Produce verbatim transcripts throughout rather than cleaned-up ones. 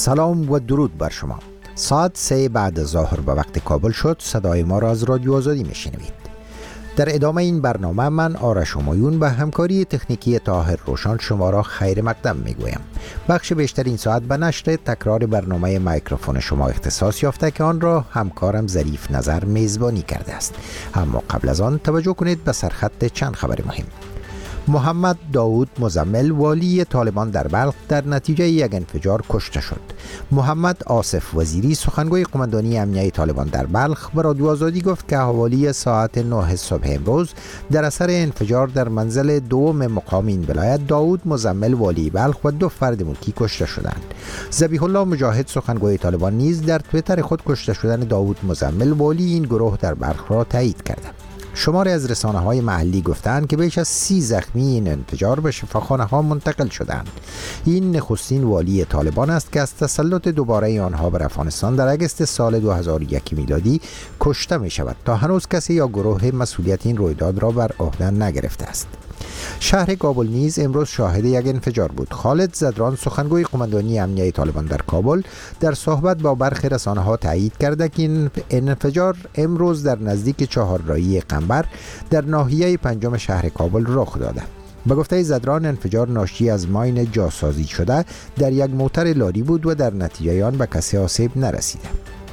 سلام و درود بر شما. ساعت سه بعد ظهر به وقت کابل شد. صدای ما را از رادیو آزادی میشنوید. در ادامه این برنامه من آرش همایون به همکاری تکنیکی طاهر روشان شما را خیر مقدم میگویم. بخش بیشتر این ساعت به نشر تکرار برنامه میکروفون شما اختصاص یافته که آن را همکارم ظریف نظر میزبانی کرده است. اما قبل از آن توجه کنید به سرخط چند خبر مهم. محمد داود مزمل والی طالبان در بلخ در نتیجه یک انفجار کشته شد. محمد آصف وزیری سخنگوی قماندانی امنیه طالبان در بلخ به رادیو آزادی گفت که حوالی ساعت نه صبح امروز در اثر انفجار در منزل دوم مقام این ولایت داود مزمل والی بلخ و دو فرد ملکی کشته شدند. ذبیح الله مجاهد سخنگوی طالبان نیز در توییتر خود کشته شدن داود مزمل والی این گروه در بلخ را تایید کرده. شماری از رسانه‌های محلی گفتند که بیش از سی زخمی این انفجار به شفاخانه‌ها منتقل شدند. این نخستین والی طالبان است که از تسلط دوباره آنها بر افغانستان در اگست سال دو هزار و یک میلادی کشته می شود. تا هنوز کسی یا گروه مسئولیت این رویداد را بر عهده نگرفته است. شهر کابل نیز امروز شاهد یک انفجار بود. خالد زدران سخنگوی قماندانی امنیه طالبان در کابل در صحبت با برخی رسانه‌ها تایید کرده که این انفجار امروز در نزدیک چهارراهی قنبر در ناحیه پنجم شهر کابل رخ داده. به گفته زدران انفجار ناشی از ماین جاسازی شده در یک موتر لاری بود و در نتیجه آن به کسی آسیب نرسیده.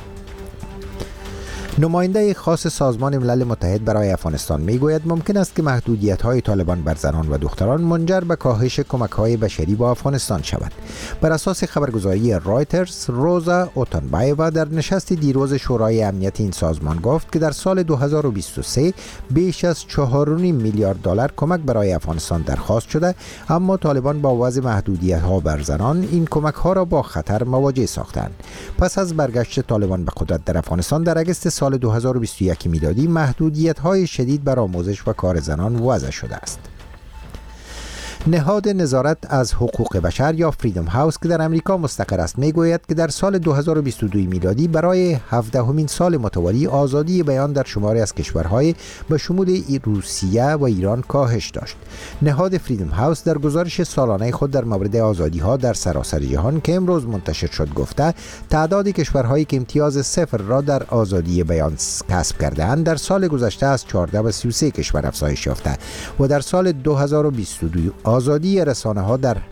نماینده خاص سازمان ملل متحد برای افغانستان میگوید ممکن است که محدودیت‌های طالبان بر زنان و دختران منجر به کاهش کمک‌های بشری با افغانستان شود. بر اساس خبرگزاری رایترز، روزا اوتانبایوا در نشست دیروز شورای امنیت این سازمان گفت که در سال دو هزار و بیست و سه بیش از چهار و نیم میلیارد دلار کمک برای افغانستان درخواست شده، اما طالبان با وضع محدودیت‌ها بر زنان این کمک‌ها را با خطر مواجه ساختند. پس از برگشت طالبان به قدرت در افغانستان در اگست سال دو هزار و بیست و یک میلادی محدودیت‌های شدید بر آموزش و کار زنان وضع شده است. نهاد نظارت از حقوق بشر یا فریدم هاوس که در امریکا مستقر است میگوید که در سال دو هزار و بیست و دو میلادی برای هفدهمین سال متوالی آزادی بیان در شماری از کشورهای به شمول روسیه و ایران کاهش داشت. نهاد فریدم هاوس در گزارش سالانه خود در مورد آزادی‌ها در سراسر جهان که امروز منتشر شد گفته تعداد کشورهایی که امتیاز صفر را در آزادی بیان کسب کرده‌اند در سال گذشته از چهارده به سی و سه کشور افزایش یافته و در سال دو هزار و بیست و دو آزادی رسانه ها در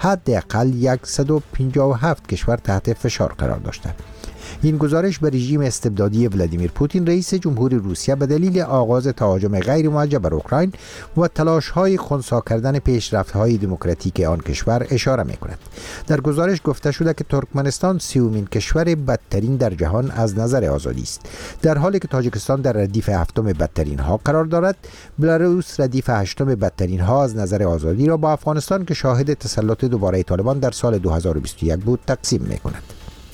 حداقل صد و پنجاه و هفت کشور تحت فشار قرار داشته. این گزارش به رژیم استبدادی ولادیمیر پوتین رئیس جمهوری روسیه به دلیل آغاز تهاجم غیر موجه بر اوکراین و تلاش‌های خنثی کردن پیشرفت‌های دموکراتیک آن کشور اشاره می‌کند. در گزارش گفته شده که ترکمنستان سیومین کشور بدترین در جهان از نظر آزادی است، در حالی که تاجیکستان در ردیف هفتم بدترین ها قرار دارد. بلاروس ردیف هشتم بدترین ها از نظر آزادی را با افغانستان که شاهد تسلط دوباره طالبان در سال دو هزار و بیست و یک بود تقسیم می‌کند.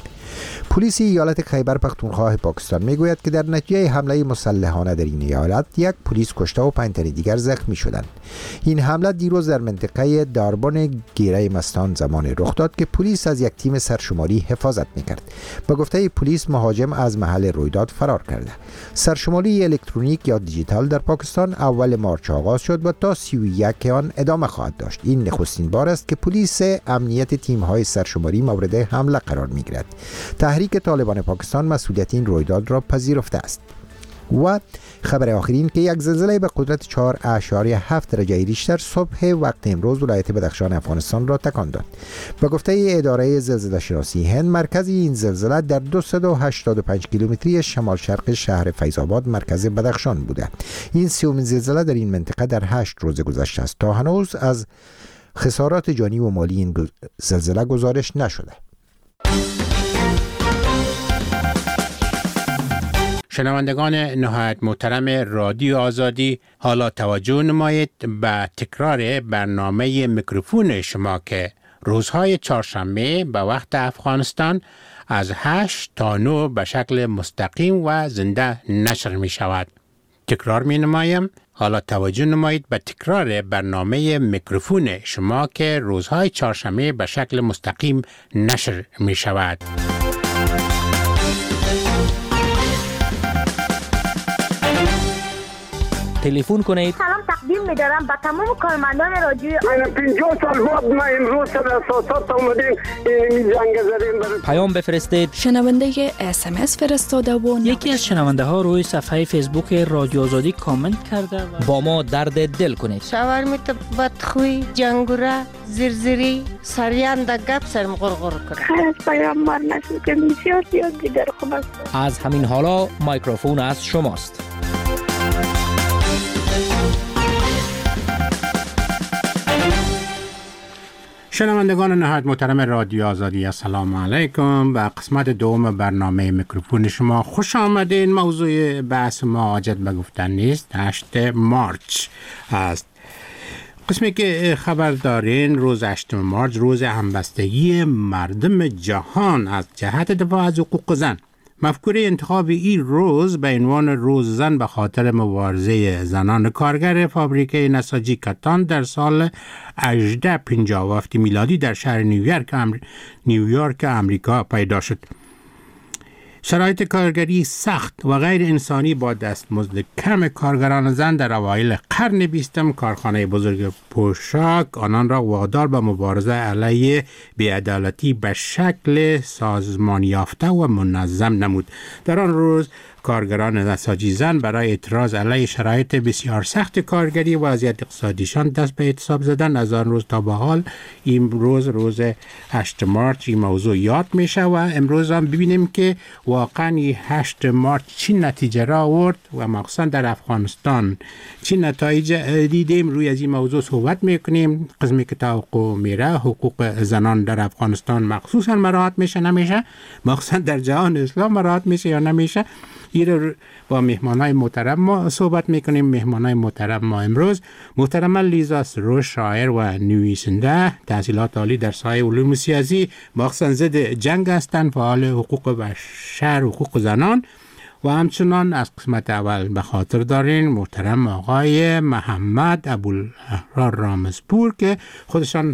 پلیس ایالت خیبر پختونخوا پاکستان میگوید که در نتیجه حمله مسلحانه در این ایالت یک پلیس کشته و پنج تن دیگر زخمی شدند. این حمله دیروز در منطقه داربان گیره مستان زمان رخ داد که پلیس از یک تیم سرشماری حفاظت میکرد. به گفته پلیس مهاجم از محل رویداد فرار کرده. سرشماری الکترونیک یا دیجیتال در پاکستان اول مارچ آغاز شد و تا سی و یک آن ادامه خواهد داشت. این نخستین بار است که پلیس امنیت تیم‌های سرشماری مورد حمله قرار میگیرد. تحریک طالبان پاکستان مسئولیت این رویداد را پذیرفته است. و خبر آخرین که یک زلزله به قدرت چهار اشاریه هفت درجه ریشتر صبح وقت امروز ولایت بدخشان افغانستان را تکان داد. به گفته اداره زلزله شناسی هند مرکز این زلزله در دویست و هشتاد و پنج کیلومتری شمال شرق شهر فیض‌آباد مرکز بدخشان بوده. این سومین زلزله در این منطقه در هشت روز گذشته است. تا هنوز از خسارات جانی و مالی این زلزله گزارش نشده. شنوندگان نهایت محترم رادیو آزادی، حالا توجه نمایید به تکرار برنامه میکروفون شما که روزهای چهارشنبه به وقت افغانستان از هشت تا نه به شکل مستقیم و زنده نشر می شود. تکرار می نمایم. حالا توجه نمایید به تکرار برنامه میکروفون شما که روزهای چهارشنبه به شکل مستقیم نشر می شود. تلفن کنید. سلام تقدیم می‌دارم به تمام کارمندان رادیوی من پنجاه سال بعد ما امروز در اساسات اومدیم این جنگ زدیم. پیام بفرستید. شنونده اس ام اس فرستاده و یکی از شنونده ها روی صفحه فیسبوک رادیو آزادی کامنت کرده و با ما درد دل کنید. شاورمیت بدخوی، جنگوره، زرزری، سریان در گپ سرم غرغر کنه. خیلی از پیام مار نشد که بسیار زیاد دیگر خوب است. از همین حالا میکروفون از شماست. شنوندگان نهایت محترم رادیو آزادی، السلام علیکم. به قسمت دوم برنامه میکروفون شما خوش آمدین. موضوع بحث ما حاجت به گفتن نیست، هشتم مارچ است. قسمی که خبر دارین روز هشتم مارچ روز همبستگی مردم جهان از جهت دفاع از حقوق زن. مفکوره انتخاب این روز به عنوان روز زن به خاطر مبارزه زنان کارگر فابریکه نساجی کتان در سال هجده پنجاه و هفت میلادی در شهر نیویورک امر... نیویورک امریکا پیدا شد. شرایط کارگری سخت و غیر انسانی با دستمزد کم کارگران زن در اوایل قرن بیستم کارخانه بزرگ پوشاک آنان را وادار به مبارزه علیه بی‌عدالتی به شکل سازمان یافته و منظم نمود. در آن روز کارگران نساجی زن برای اعتراض علیه شرایط بسیار سخت کارگری و وضعیت اقتصادیشان دست به اعتصاب زدن. از آن روز تا به حال این روز روز هشتم مارچ این موضوع یاد میشه و امروز هم ببینیم که واقعا این هشتم مارچ چی نتیجه را آورد و مخصوصا در افغانستان چی نتایج دیدیم. روی از این موضوع صحبت میکنیم. قسمی که توقع میره حقوق زنان در افغانستان مخصوصا مراعات میشه نمیشه، مخصوصا در جهان اسلام مراعات میشه یا نمیشه. این با مهمانای محترم ما صحبت میکنیم. مهمانای محترم ما امروز محترم لیزا سروش، شاعر و نویسنده، تحصیلات عالی در سایه علوم سیاسی، مخصوصا ضد جنگ هستند، فعال حقوق بشر، حقوق زنان و همچنان از قسمت اول به خاطر دارین محترم آقای محمد ابوالاحرار رامزپور که خودشان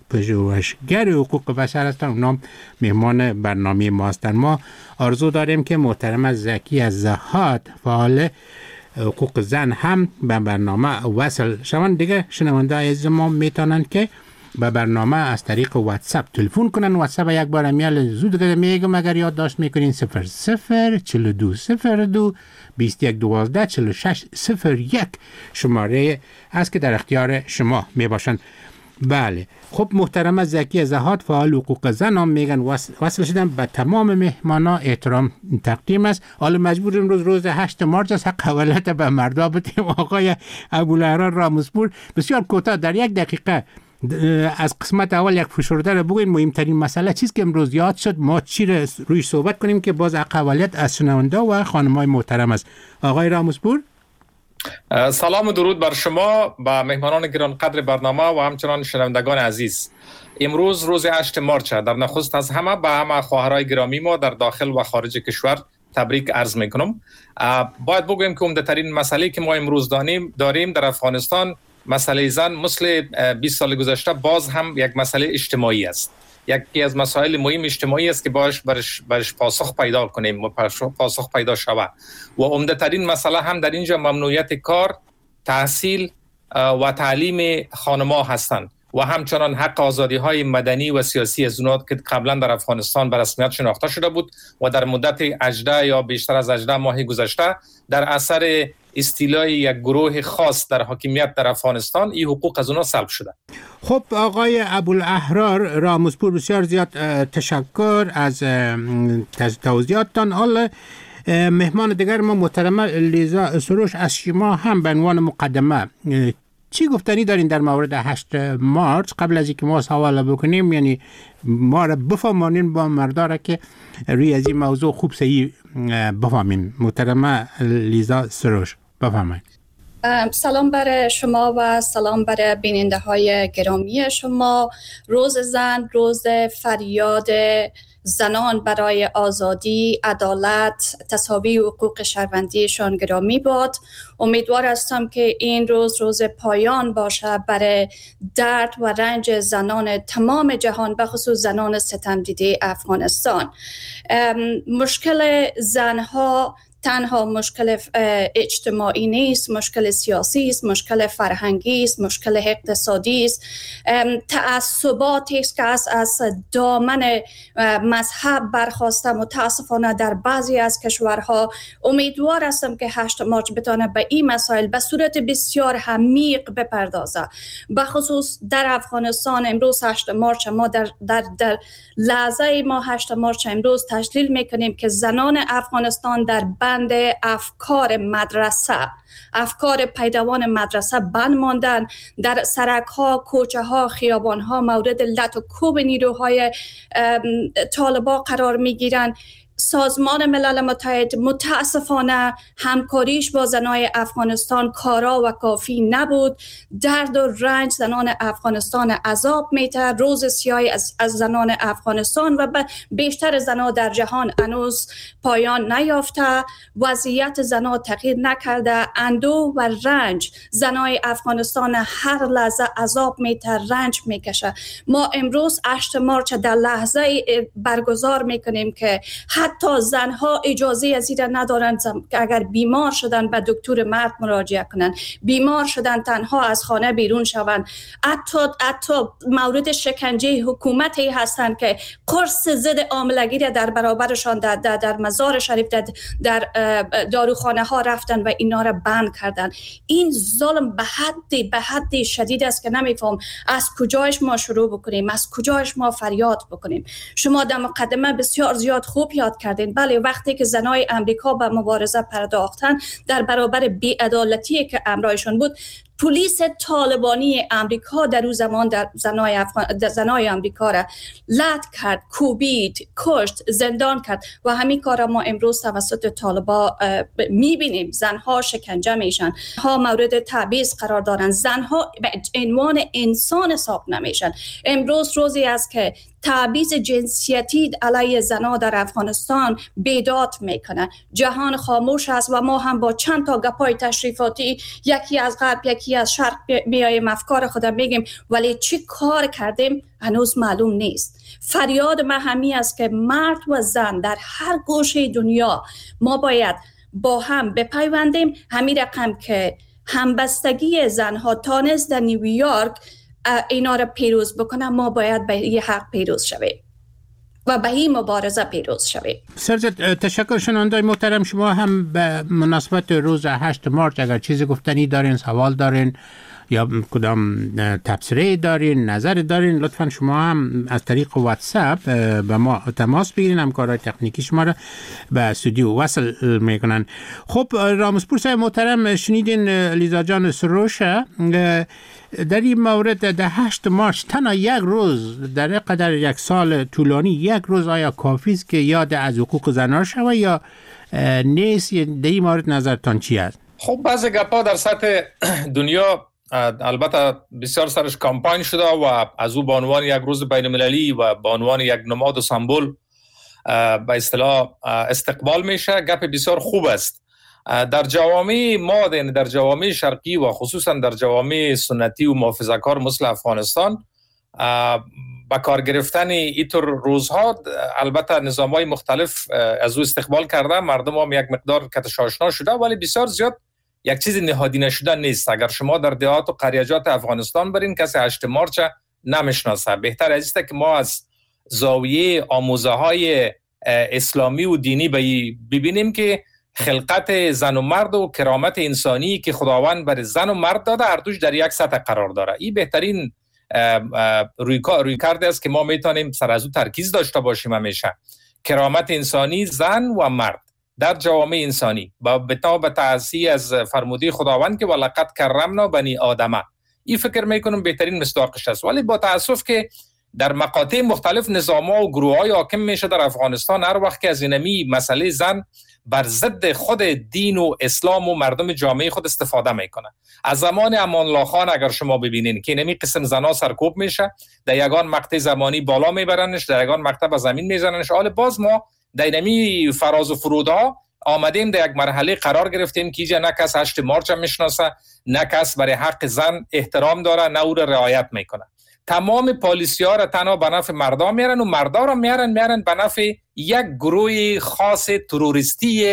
پژوهشگر حقوق بشر هستند. اونا مهمان برنامه ما هستند. ما آرزو داریم که محترم زکی از زهاد، فعال حقوق زن، هم به برنامه وصل شوند. دیگه شنونده عزیز ما میتونن که به برنامه از طریق واتساپ تلفن کنن. واتساپ یک بار میال زود میگم اگر یادداشت میکنین صفر صفر چهل و دو صفر دو بیست و یک دوازده چهل و شش صفر یک شماره است که در اختیار شما میباشند. بله خب محترم زکی زهاد، فعال حقوق زن، هم میگن وصل شدن به تمام مهمانا احترام تقدیم است. حالا مجبور امروز روز هشتم مارچ است، حق اولت به مردا بدیم. آقای ابوالاحرار رامزپور بسیار کوتاه در یک دقیقه از قسمت اول یک فشرده رو بگوین. مهمترین مسئله چیزی که امروز یاد شد ما چی رو روی صحبت کنیم که باز اقوالیت از شنونده و خانم‌های محترم است. آقای رامزپور. سلام و درود بر شما، با مهمانان گرانقدر برنامه و همچنان شنوندگان عزیز. امروز روز هشتم مارچ، در نخست از همه به همه خواهرای گرامی ما در داخل و خارج کشور تبریک عرض میکنم. باید بگویم که عمده‌ترین مسئله که ما امروز داریم داریم در افغانستان مسئله زن مثل بیست سال گذشته باز هم یک مسئله اجتماعی است. یکی از مسائل مهم اجتماعی است که باش برش, برش پاسخ پیدا کنیم و پاسخ پیدا شود. و عمده‌ترین مسئله هم در اینجا ممنوعیت کار، تحصیل و تعلیم خانم‌ها هستند و همچنان حق آزادی‌های مدنی و سیاسی از اونها که قبلا در افغانستان به رسمیت شناخته شده بود و در مدت هجده یا بیشتر از هجده ماه گذشته در اثر استیلای یک گروه خاص در حاکمیت در افغانستان این حقوق از اونها سلب شده. خب آقای ابوالاحرار رامزپور بسیار زیاد تشکر از توضیحاتتان. حالا مهمان دیگر ما محترم لیزا سروش از شما هم به عنوان مقدمه چی گفتنی دارین در مورد هشتم مارچ قبل از اینکه ما سوال بکنیم؟ یعنی ما را بفهمانین با مردارا که روی از این موضوع خوب صحیح بفهمین. محترم لیزا سروش بفهمین. سلام برای شما و سلام برای بیننده های گرامی شما. روز زن روز فریاد زنان برای آزادی، عدالت، تساوی و حقوق شهروندیشان گرامی باد. امیدوار هستم که این روز روز پایان باشه برای درد و رنج زنان تمام جهان، به خصوص زنان ستمدیده افغانستان. مشکل زنها تنها مشکل اجتماعی نیست، مشکل سیاسی است، مشکل فرهنگی است، مشکل اقتصادی است. تعصباتی است که از از دامن مذهب برخواسته. متاسفانه در بعضی از کشورها. امیدوار هستم که هشت مارچ بتونه به این مسائل به صورت بسیار عمیق بپردازه. به خصوص در افغانستان امروز هشت مارچ ما در در در لحظه ما هشت مارچ امروز تشکیل میکنیم که زنان افغانستان در بند افکار مدرسه، افکار پیدوان مدرسه بند ماندن. در سرک ها، کوچه ها، خیابان ها مورد لط و کوب نیروهای طالبان قرار می گیرن. سازمان ملل متحد متاسفانه همکاریش با زنان افغانستان کارا و کافی نبود. درد و رنج زنان افغانستان عذاب میته. روز سیاهی از, از زنان افغانستان و بیشتر زنان در جهان هنوز پایان نیافته. وضعیت زنان تغییر نکرده. اندوه و رنج زنان افغانستان هر لحظه عذاب میته، رنج میکشه. ما امروز هشت مارچ در لحظه برگزار میکنیم که حتی زنها اجازه از این ندارند که اگر بیمار شدن به دکتر مرد مراجعه کنند، بیمار شدن تنها از خانه بیرون شوند. حتی حتی مورد شکنجه حکومتی هستند که قرص ضد حاملگی را در برابرشان در, در, در مزار شریف در, در داروخانه ها رفتن و اینا را بند کردن. این ظلم به حد به حد شدید است که نمیفهم از کجایش ما شروع بکنیم، از کجایش ما فریاد بکنیم. شما در مقدمه بسیار زیاد خوب یاد کردین. بله، وقتی که زنای امریکا به مبارزه پرداختن در برابر بی‌عدالتی که امرایشان بود، پلیس طالبانی امریکا در اون زمان در زنای, افغان... در زنای امریکا را لط کرد، کوبید، کشت، زندان کرد و همین کار ما امروز توسط طالبا میبینیم. زنها شکنجه میشن، ها مورد تبعیض قرار دارن، زنها به عنوان انسان حساب نمیشن. امروز روزی است که تبعیض جنسیتی علیه زنها در افغانستان بیداد میکنه. جهان خاموش است و ما هم با چند تا گپای تشریفاتی یکی از غرب یکی از شرق میایم افکار خودم میگیم، ولی چی کار کردیم هنوز معلوم نیست. فریاد من همین است که مرد و زن در هر گوشه دنیا ما باید با هم بپیوندیم. همین رقم که همبستگی زنها تانست در نیویورک اینا را پیروز بکنه، ما باید به این حق پیروز شویم و به این مبارزه پیروز شویم. سرزد، تشکر. شنوندای محترم، شما هم به مناسبت روز هشت مارچ اگر چیزی گفتنی دارین، سوال دارین یا کدام تبصره دارین، نظر دارین، لطفا شما هم از طریق واتساپ به ما تماس بگیرین. همکارای تکنیکی شما را به استودیو وصل میکنن. خب رامسپور صاحب محترم، شنیدین لیزا جان سروش در این مورد در هشت مارچ تنها یک روز در قدر یک سال طولانی، یک روز آیا کافی است که یاد از حقوق زنان شود یا نیست؟ در این مورد نظرتان چی است؟ خب بعضی گپا در سطح دنیا البته بسیار سرش کامپاین شده و از او به عنوان یک روز بین المللی و به عنوان یک نماد و سمبل به اصطلاح استقبال میشه. گپ بسیار خوب است. در جوامع ما، در جوامع شرقی و خصوصا در جوامع سنتی و محافظه‌کار مثل افغانستان، با کار گرفتن اینطور روزها البته نظام‌های مختلف از او استقبال کرده، مردم هم یک مقدار کتش آشنا شده، ولی بسیار زیاد یک چیز نهادی نشده نیست. اگر شما در دهات و قریجات افغانستان برین، کسی هشت مارچ نمیشناسه. بهتر است که ما از زاویه آموزه‌های اسلامی و دینی ببینیم که خلقت زن و مرد و کرامت انسانی که خداوند بر زن و مرد داده، هر دوش در یک سطح قرار داره. این بهترین روی روی کرده است که ما میتونیم سر از او ترکیز داشته باشیم همیشه. کرامت انسانی زن و مرد در جوامع انسانی با به تعصی از فرموده خداوند که ولقد کرمنا بنی آدمه. این فکر میکنم بهترین مصداقش است. ولی با تاسف که در مقاطع مختلف نظام‌ها و گروه‌های حاکم میشه در افغانستان، هر وقت که از اینمی مسئله زن بر ضد خود دین و اسلام و مردم جامعه خود استفاده میکنه. از زمان امان الله خان اگر شما ببینین که اینمی قسم زنا سرکوب میشه، در یگان مقطع زمانی بالا میبرنش، در یگان مقطع به زمین میزننش. حال باز ما در اینمی فراز و فرودها آمدیم در یک مرحله قرار گرفتیم که اینجا نه کس هشت مارچ میشناسه، نه کس برای حق زن احترام داره، نه او را رعایت میکنه. تمام پالیسی ها را تنها به نفع مردا میارن و مردا را میارن میارن به نفع یک گروه خاص تروریستی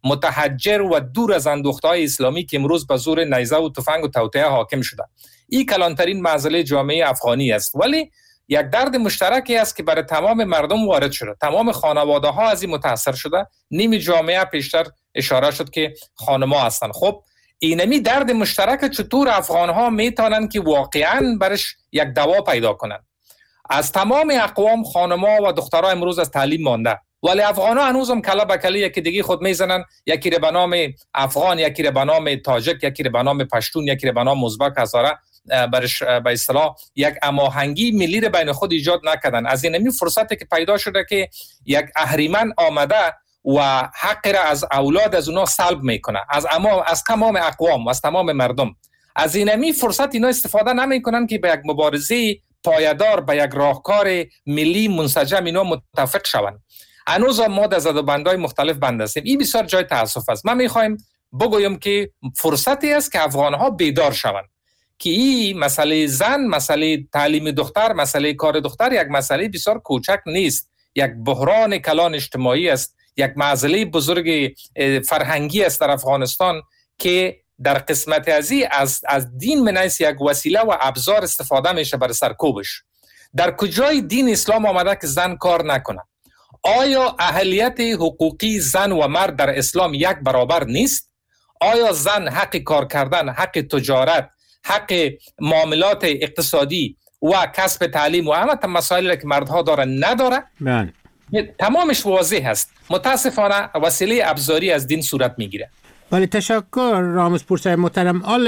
متحجر و دور از اندوخته‌های اسلامی که امروز به زور نیزه و تفنگ و توطئه حاکم شده. این کلانترین معضله جامعه افغانی است، ولی یک درد مشترکی است که برای تمام مردم وارد شده. تمام خانواده ها از این متاثر شده. نیم جامعه پیشتر اشاره شد که خانما هستند. خب اینمی درد مشترک چطور افغان ها میتونن که واقعا برش یک دوا پیدا کنن؟ از تمام اقوام خانما و دخترها امروز از تعلیم مانده، ولی افغان ها هنوز هم کلا به کله یکی دیگه خود میزنن. یکی رو به نام افغان، یکی رو به نام تاجک، یکی رو به نام پشتون، یکی رو به نام ازبک هزاره. برش به اصطلاح یک هماهنگی ملی رو بین خود ایجاد نکردن. از اینمی فرصتی که پیدا شده که یک اهریمن آمده و حق را از اولاد از اونا سلب میکنه، از اما از تمام اقوام و از تمام مردم. از اینمی فرصت اینا استفاده نمیکنن که به یک مبارزه پایدار، به یک راهکار ملی منسجم اینا متفق شوند. هنوز ما در زدوبندهای مختلف بند هستیم. این بسیار جای تاسف است. ما میخوایم بگویم که فرصتی است که افغانها بیدار شوند که این مسئله زن، مسئله تعلیم دختر، مسئله کار دختر یک مسئله بسیار کوچک نیست. یک بحران کلان اجتماعی است، یک معضله بزرگ فرهنگی است در افغانستان که در قسمت ازی از از دین منیس یک وسیله و ابزار استفاده میشه برای سرکوبش. در کجای دین اسلام آمده که زن کار نکنه؟ آیا اهلیت حقوقی زن و مرد در اسلام یک برابر نیست؟ آیا زن حق کار کردن، حق تجارت، حق معاملات اقتصادی و کسب تعلیم و همه مسائلی که مردها دارن نداره؟ بله. تمامش واضح است. متاسفانه وسیله ابزاری از دین صورت میگیره. ولی تشکر رامزپور صاحب محترم. آل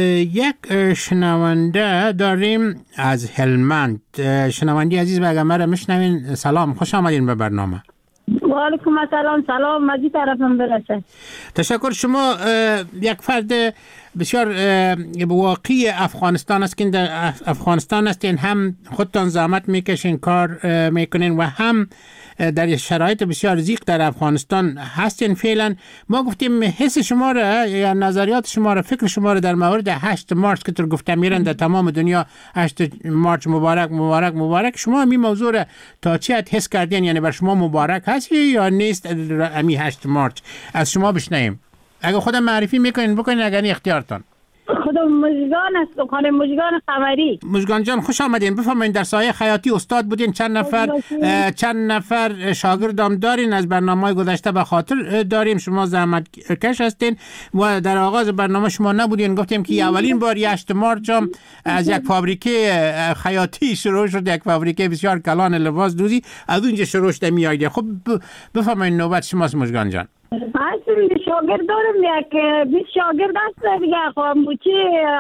یک شنونده داریم از هلمند. شنوندی عزیز و اگر مرا میشنوین سلام، خوش آمدین به برنامه. و علیکم السلام. سلام مجی طرفم برسه. تشکر. شما یک فرد بسیار واقعی افغانستان است که در افغانستان هستین، هم خودتان زحمت میکشین، کار میکنین و هم در شرایط بسیار زیق در افغانستان هستین فعلا. ما گفتیم حس شما را یا نظریات شما را، فکر شما را در مورد هشت مارچ که تو گفتم میرن در تمام دنیا هشت مارچ مبارک مبارک مبارک، شما همین موضوع را تا چی حس کردین؟ یعنی بر شما مبارک هست یا نیست همین هشت مارچ؟ از شما بشنویم. اگه خودم معرفی میکنین بکنین اگر اختیارتان. خودم مجگان است، خانم مجگان قمری. مجگان جان خوش آمدین. بفرمایید در سایه خیاطی استاد بودین، چند نفر چند نفر شاگردام دارین، از برنامه‌های گذشته به خاطر داریم. شما زحمت کش هستین و در آغاز برنامه شما نبودین، گفتیم که اولین بار هشت مارچ از یک فابریکه خیاطی شروع شد، یک فابریکه بسیار کلان لباس دوزی از اونجا شروع شده میاد. خب بفرمایید نوبت شماست مجگان جان. اصلا شاگرد دارم، یک بیست شاگرد هست دیگه. خب چی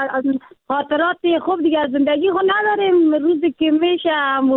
خاطرات خوب دیگه زندگی خود نداریم. روزی که میشه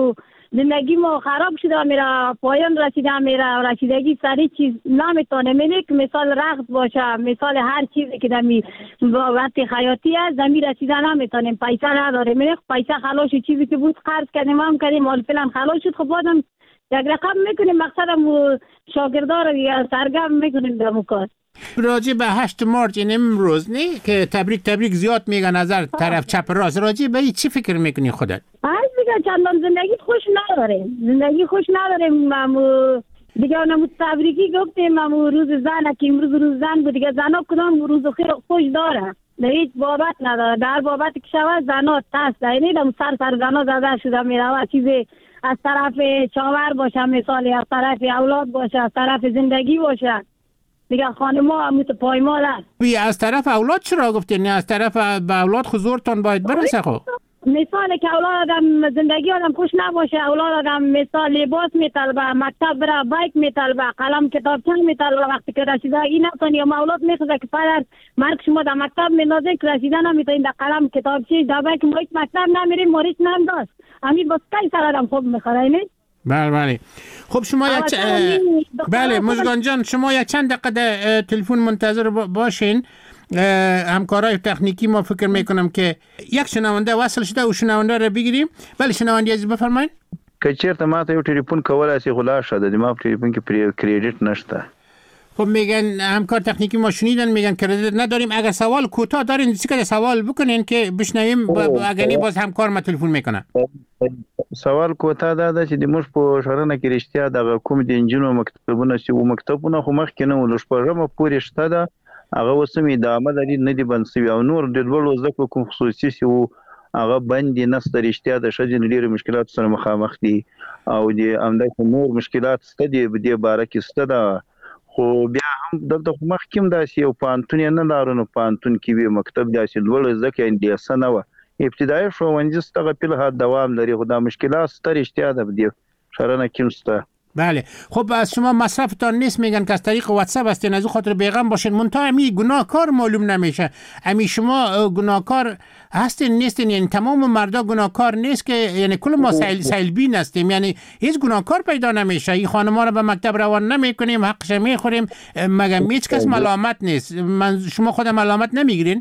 زندگی ما خراب شده، میره پایان رسیده، میره رسیدگی سری چیز نمیتونه میره که مثال رقص باشه، مثال هر چیزی که دمی وقتی خیاطی است دمی رسیده نمیتونیم، پیسه نداریم. میره پیسه خلاص چیزی که بود قرض کردیم هم کردیم، مال فلان خلاص شد. خب بعدم یک رقم میکنیم، مقصدم شاگردا رو سرگرم میکنیم در مکان. راجع به هشت مارچ این امروز نه که تبریک تبریک زیاد میگن از هر طرف چپ راست، راجع به چی فکر میکنی خودت؟ از دیگه چندان زندگی خوش نداریم، زندگی خوش نداریم. مامو دیگه اونم تبریکی گفتیم، مامو روز زن که امروز روز زن بود دیگه. زنا کدام روز خیر خوش داره، در هیچ بابت نداره. در بابت که شود زنا تست یعنی دم سر سر زنا زده شده میره، چیزی از طرف چاور باشه، مثالی از طرف اولاد باشه، از طرف زندگی باشه دیگه. خانم‌ها هم پایمال است. بی از طرف اولاد چرا گفتین؟ از طرف به اولاد حضورتون باید برسه. خب مثال که اولاد آدم زندگی آدم خوش نباشه، اولاد آدم مثال لباس میطلبه، مکتب بره، بایک میطلبه، قلم کتابچه میطلبه. وقتی که رسیدگی نکنی یا اولاد میخواد که پدر مرگ شما در مکتب میندازه که رسیدن نمیتونین، در قلم کتابچه در بایک ما مکتب نمیریم، ماریش ننداز همین بس کی سر آدم خوب میخوره. نه بله بله. خب شما یک چ... بله مجگان جان شما یک چند دقیقه تلفن منتظر باشین. همکارای تکنیکی ما فکر میکنم که یک شنونده وصل شده و شنونده رو بگیریم. بله شنونده عزیز بفرمایید. که چیرته ما ته یو ټلیفون کولای شي غلا شده د ما په ټلیفون کې کریډیټ نشته. خب میگن همکار تکنیکی ما شنیدن میگن کردیت نداریم. اگر سوال کوتاه دارین دیگه سوال بکنین که بشنویم، اگر نه باز همکار ما تلفن میکنه. سوال کوتاه ده چې د موږ په شورنه کې رښتیا د کوم د انجینو مکتبونه چې و مکتبونه خو مخ کې نه ولښ پرمه پورې شته ده هغه وسمې د عمل لري نه دی بنسوي او نور د ډول زکه کوم خصوصي سي او هغه باندې نسته رښتیا د شجن ډیره مشکلات سره مخامخ دي او د امدا نور مشکلات ست دي په دې باره کې ست ده. خو بیا هم دلته مخ کې هم داسې یو پانتون نه لارو نه پانتون کې وی مکتب داسې ډول زکه اندیسه نه و ابتدایي ښوونځي ستغه په له دوام لري خو دا مشکلات ستر اشتیا ده بدی شرانه کیمسته. بله خب از شما مصرفتان نیست میگن که از طریق واتساپ هستین، از خاطر بیغم باشین. منتها امی گناهکار معلوم نمیشه. امی شما گناهکار هستین نیستین؟ یعنی تمام مردا گناهکار نیست که یعنی کل ما سیل سیلبین هستیم، یعنی هیچ گناهکار پیدا نمیشه. این خانم‌ها رو به مکتب روان نمیکنیم، حقش میخوریم، مگه هیچ کس ملامت نیست. من شما خود ملامت نمیگیرین؟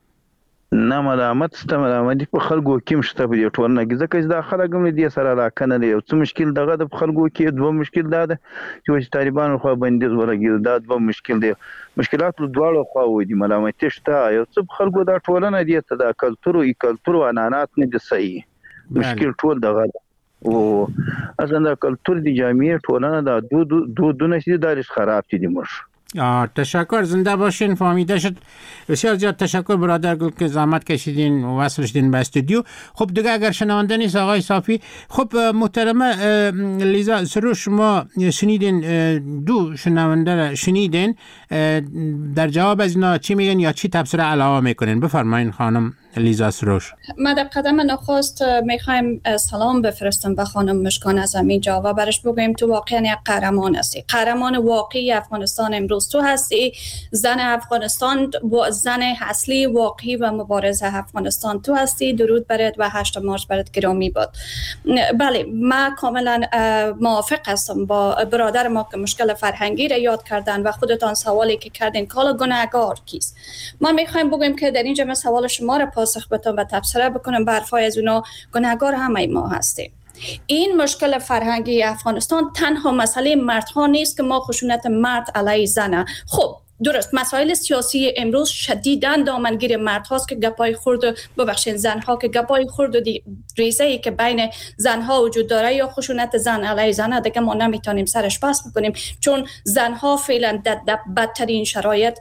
نه ملامت ست ملامت په خلکو کې مشته په دې ټولنه کې ځکه چې دا خلک هم دې سره علاقه نه لري. څه مشکل دغه د خلکو کې دوه مشکل دا ده چې طالبانو خو بندیز ورګي دا دوه مشکل دي. مشکلات له دواړو خواو دي، ملامت شته یو څه خلکو دا ټولنه دې ته دا کلتور او کلتور او انانات نه دي صحیح. مشکل ټول دغه او اصلا کلتور دی جامعه ټولنه دا دو دو دونه سي دارش خراب دي مش. تشکر، زنده باشین. فهمیده شد. بسیار زیاد تشکر برادر گل که زحمت کشیدین و وصل شدین به استودیو. خب دیگه اگر شنونده نیست آقای صافی، خب محترمه لیزا سروش، شما شنیدین، دو شنونده شنیدین، در جواب از اینا چی میگن یا چی تبصره علاوه میکنین؟ بفرمایین خانم لیزا سروش. ما در قدم نخست میخوایم سلام بفرستم به خانم مشکان از اینجا و برش بگویم تو واقعا یک قهرمان هستی، قهرمان واقعی افغانستان امروز تو هستی. زن افغانستان، زن اصلی واقعی و مبارز افغانستان تو هستی. درود برات و هشت مارچ برات گرامی باد. بله ما کاملا موافق هستم با برادر ما که مشکل فرهنگی را یاد کردن و خودتان سوالی که کردین کالا گناهکار کیست. ما میخوایم بگویم که در اینجا من سوال شما را پاسخ بدم و تبصره بکنم بر حرفای از اونا. گناهکار همه ما هستیم. این مشکل فرهنگی افغانستان تنها مسئله مردها نیست که ما خشونت مرد علیه زنه. خب درست مسائل سیاسی امروز شدیداً دامنگیر مرد هاست که گپای خرد ببخشید زنها که گپای خرد و ریزه ای که بین زنها وجود داره یا خشونت زن علیه زن دیگه ما نمیتونیم سرش بس بکنیم، چون زنها فعلا در بدترین شرایط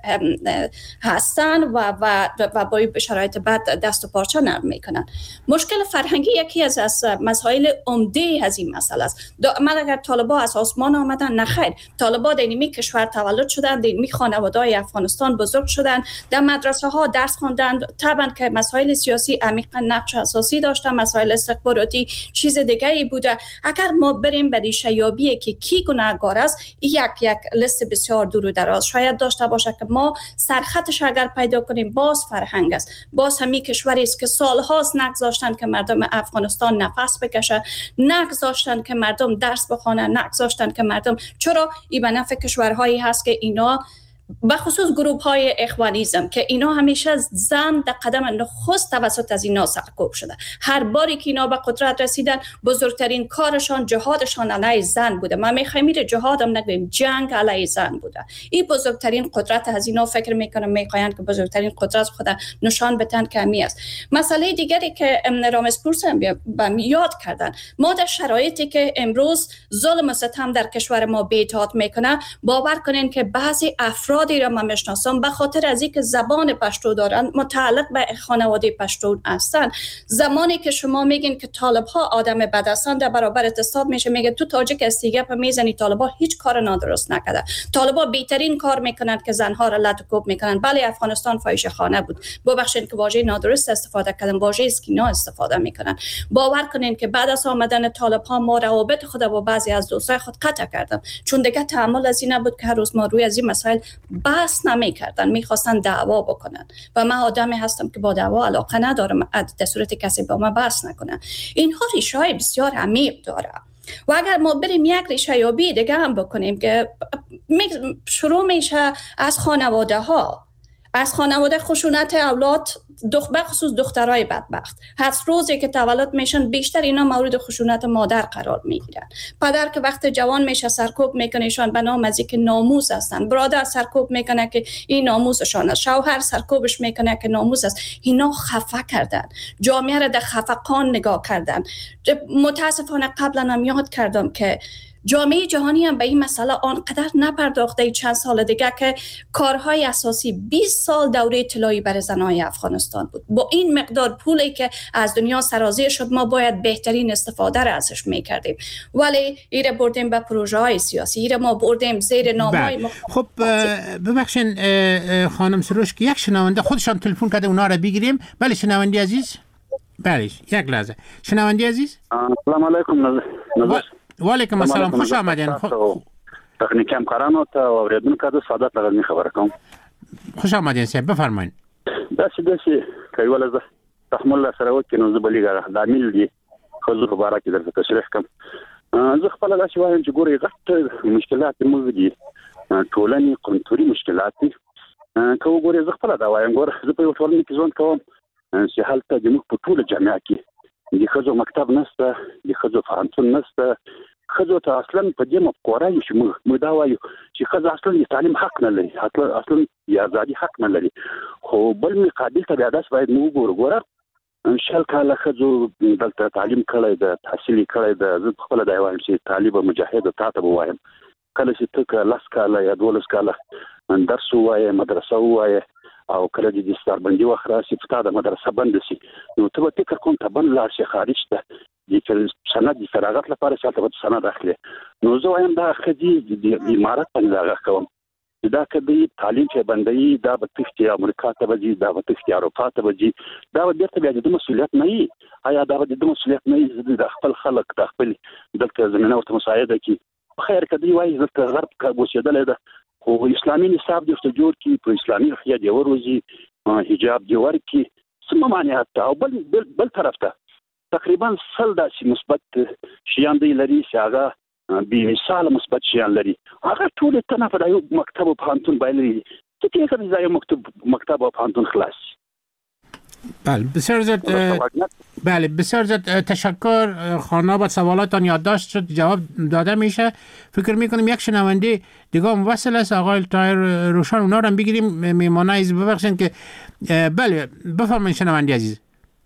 هستن و و و با شرایط بد دست و پارچه نرم میکنن. مشکل فرهنگی یکی از از مسائل عمده از این مسئله است. من اگر طالبا از آسمان آمدن، نه خیر، طالبا در این کشور تولد شدن، در این خانواده دای افغانستان بزرگ شدن، در مدرسه ها درس خواندن، طبعا که مسائل سیاسی عمیقا نقش اساسی داشتن، مسائل استخباراتی چیز دیگری بوده. اگر ما بریم به ریشه یابی که کی گناهکار است، یک یک لیست بسیار دور و دراز شاید داشته باشه که ما سرخطش اگر پیدا کنیم باز فرهنگ است، باز همین کشوری است که سالهاست نگذاشتن که مردم افغانستان نفس بکشه، نگذاشتن که مردم درس بخونن، نگذاشتن که مردم، چرا این به نفع کشورهایی هست که اینا بخصوص گروپ های اخوانیزم که اینا همیشه زن در قدم نخست توسط از اینا سرکوب شده. هر باری که اینا به قدرت رسیدن بزرگترین کارشان جهادشان علیه زن بوده. ما میخوایم میره جهاد هم نگویم، جنگ علیه زن بوده. این بزرگترین قدرت از اینا فکر میکنم میخواین که بزرگترین قدرت خود نشان بدن که همی است. مسئله دیگری که رامسپورس هم یاد کردن، ما در شرایطی که امروز ظلم و ستم در کشور ما بی‌اطاعت میکنه، باور کنین که بعضی افراد افرادی را من میشناسم به خاطر از اینکه زبان پشتو دارن، متعلق به خانواده پشتون هستن. زمانی که شما میگین که طالب ها آدم بد هستند، در برابر اتصاب میشه میگه تو تاجیک استیگه پا میزنی، طالب ها هیچ کار نادرست نکرده. طالب ها بهترین کار میکنند که زنها را لط و کوب میکنند. بله افغانستان فاحشه خانه بود، ببخشید که واژه نادرست استفاده کردن، واژه اسکینا استفاده میکنن. باور کنین که بعد از آمدن طالب ها ما روابط خود با بعضی از دوستای خود قطع کردم، چون دیگه تحمل از این نبود که هر روز ما روی از این مسائل بحث نمیکردن، میخواستن دعوا بکنن و من آدمی هستم که با دعوا علاقه ندارم، در صورت کسی با من بحث نکنه. اینها ریشه‌های بسیار عمیق داره و اگر ما بریم یک ریشه یابی دیگه هم بکنیم که شروع میشه از خانواده ها، از خانواده. خشونت اولاد دخ بخصوص دخترای بدبخت هست روزی که تولد میشن بیشتر اینا مورد خشونت مادر قرار میگیرن. پدر که وقت جوان میشه سرکوب میکنهشان به نام از اینکه ناموس هستن، برادر سرکوب میکنه که این ناموسشان است، شوهر سرکوبش میکنه که ناموس است. اینا خفه کردن، جامعه را در خفقان نگاه کردن. متاسفانه قبلا هم یاد کردم که جامعه جهانی هم به این مسئله آنقدر نپرداخته. چند سال دیگه که کارهای اساسی بیست سال دوره طلایی برای زنای افغانستان بود، با این مقدار پولی که از دنیا سرازیر شد ما باید بهترین استفاده را ازش میکردیم، ولی ایره بردیم به پروژه های سیاسی، ایره ما بردیم زیر نامهای مختلف. خب ببخشین خانم سروش که یک شنونده خودشان تلفن کرده اونا را بگیریم. بله شنونده عزیز، بله یک لحظه. شنونده عزیز سلام علیکم. نظر و علیکم السلام، خوش آمدین. تکنیکی همکارانو ته او اوریدونکو ته سعادت لرنی خبره کوم. خوش آمدین صاحب، بفرمایئ. داسې داسې کایواله زه تحمل سره وکینو زه بلیګه د عامل دي خو په باره کې درته تشریح کوم. زه خپل داسې وایم چې ګوري غټ مشکلات موږ دي ټولنې قنتوري مشکلات دي. که وګوري زه خپل دا وایم ګور زه په ټولنې کې ژوند کوم چې هلته د موږ په ټوله جامعه کې د ښځو مکتب نشته، د ښځو پوهنتون نشته. ښځو ته اصلا په دې مفکوره یو چې موږ موږ دا وایو چې ښځه اصلا د تعلیم حق نه لري، اصلا اصلا د ازادي حق نه لري. خو بل مقابل ته بیا داسې باید موږ وګورو ګوره شل کاله ښځو دلته تعلیم کړی ده، تحصیل کړی ده. زه خپله دا وایم چې طالبه مجاهده تا ته به وایم کله چې ته که لس کاله یا دولس کاله درس ووایې، مدرسه ووایې او کله چې د ستاربندي وخت راشي په تا د مدرسه بنده شي نو ته به فکر کوم ته بند لاړ شي خارج ته د سند د فراغت لپاره چې هلته به سند اخلي. نو زه وایم دا ښځې د امارت باندې دا غږ کوم چې دا که دوی تعلیم چې بندوي دا به تښتي امریکا ته به ځي، دا به تښتي اروپا ته به ځي، دا به بېرته بیا د ده مسؤلیت نه وي. آیا دا به د ده مسؤلیت نه وي د خپل خلک د خپل دلته زمینه ورته مساعده کړي؟ خیر که دوی وایي دلته غرب اوسېدلی ده خو اسلامي نصاب دې ورته جوړ کړي، په اسلامي روحیه دې وروزي، حجاب دې ورکړي، څه ممانعت ده. او بل بل طرف ته تقریبا سل داسې مثبت شیان دی لري چې هغه بې مثاله مثبت شیان لري. هغه ټول تنه په یو مکتب او پوهنتون باید لري چې کې کله ځای مکتب مکتب او پوهنتون خلاص. بله بسیار زیاد بله بسیار زیاد تشکر. خانم با سوالاتان یادداشت شد، جواب داده میشه. فکر میکنم یک شنونده دیگه هم وصل است، آقای طاهر روشن، اونا رو هم بگیریم. میمانه عزیز ببخشین که بله بفرمایید شنونده عزیز.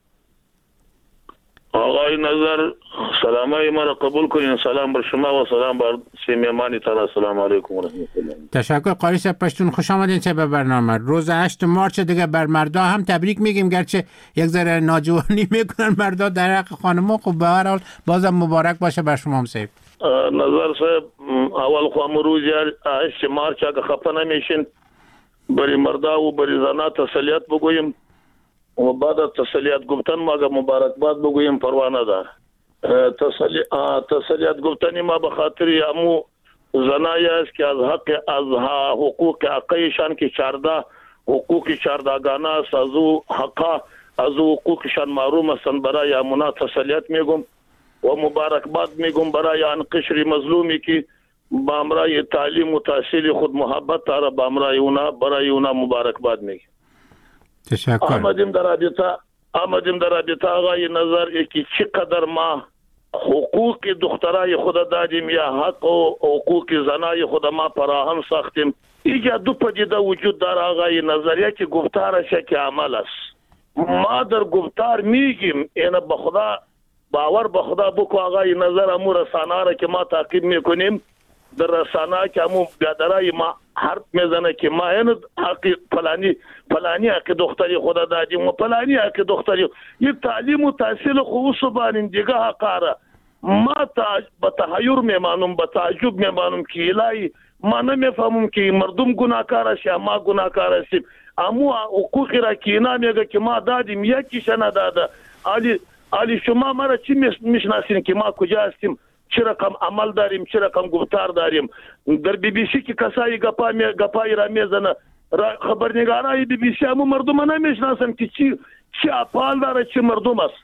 آقای نظر سلامای ما را قبول کنین. سلام بر شما و سلام بر سیمیمانی تعالی. السلام علیکم و رحمت الله. تشکر قاری صاحب پشتون، خوش آمدین چه به برنامه. روز هشت مارچ دیگه بر مردا هم تبریک میگیم، گرچه یک ذره ناجوانی میکنن مردا در حق خانم‌ها. خب به هر حال بازم مبارک باشه بر شما هم صاحب. نظر صاحب اول خو امروز هشت مارچ که خفه نمیشین بری مردا و بری زنا تسلیت بگویم و بعد از تسلیت گفتن ما اگر مبارکباد بگوییم پروانه دار. تسلی... تسلیت گفتنی ما به خاطر امو زنایی است که از حق از حقوق حقیشان که چارده حقوق چاردگانه است از او حقا از او حقوقشان محروم هستند. برای امونا تسلیت میگم و مبارکباد میگم برای آن قشر مظلومی که با امرای تعلیم و تحصیل خود محبت داره، با امرای اونا برای اونا مبارکباد میگم. تشکر. آمدیم در رابطه آمدیم در رابطه آقای نظر که چقدر ما حقوق دخترای خود دادیم یا حق و حقوق زنای خود ما فراهم ساختیم. اینجا دو پدیده وجود داره آقای نظر، یکی گفتار شک عمل است. ما در گفتار میگیم اینه به خدا باور به خدا بکو آقای نظر. امو رسانه را که ما تعقیب میکنیم در رسانه که امو بیادرای ما حرف میزنه که ما این حق فلانی فلانی حق دختری خدا دادیم و فلانی حق دختری. یه تعلیم و تحصیل خصوص بانیم دیگه حقاره. ما با تحیر میمانم، با تعجب میمانم که الهی ما نمیفهمم که مردم گناهکار است یا ما گناهکار هستیم. امو حقوقی را که اینا میگه که ما دادیم یکیش نداده. علی علی شما ما را چی میشناسین که ما کجا هستیم، چه رقم عمل داریم، چه رقم گفتار داریم. در بی بی سی که کسایی گپا می گپای را میزنه خبرنگارای بی بی سی همو مردم نمیشناسن که چی چی افعال داره، چه مردم است.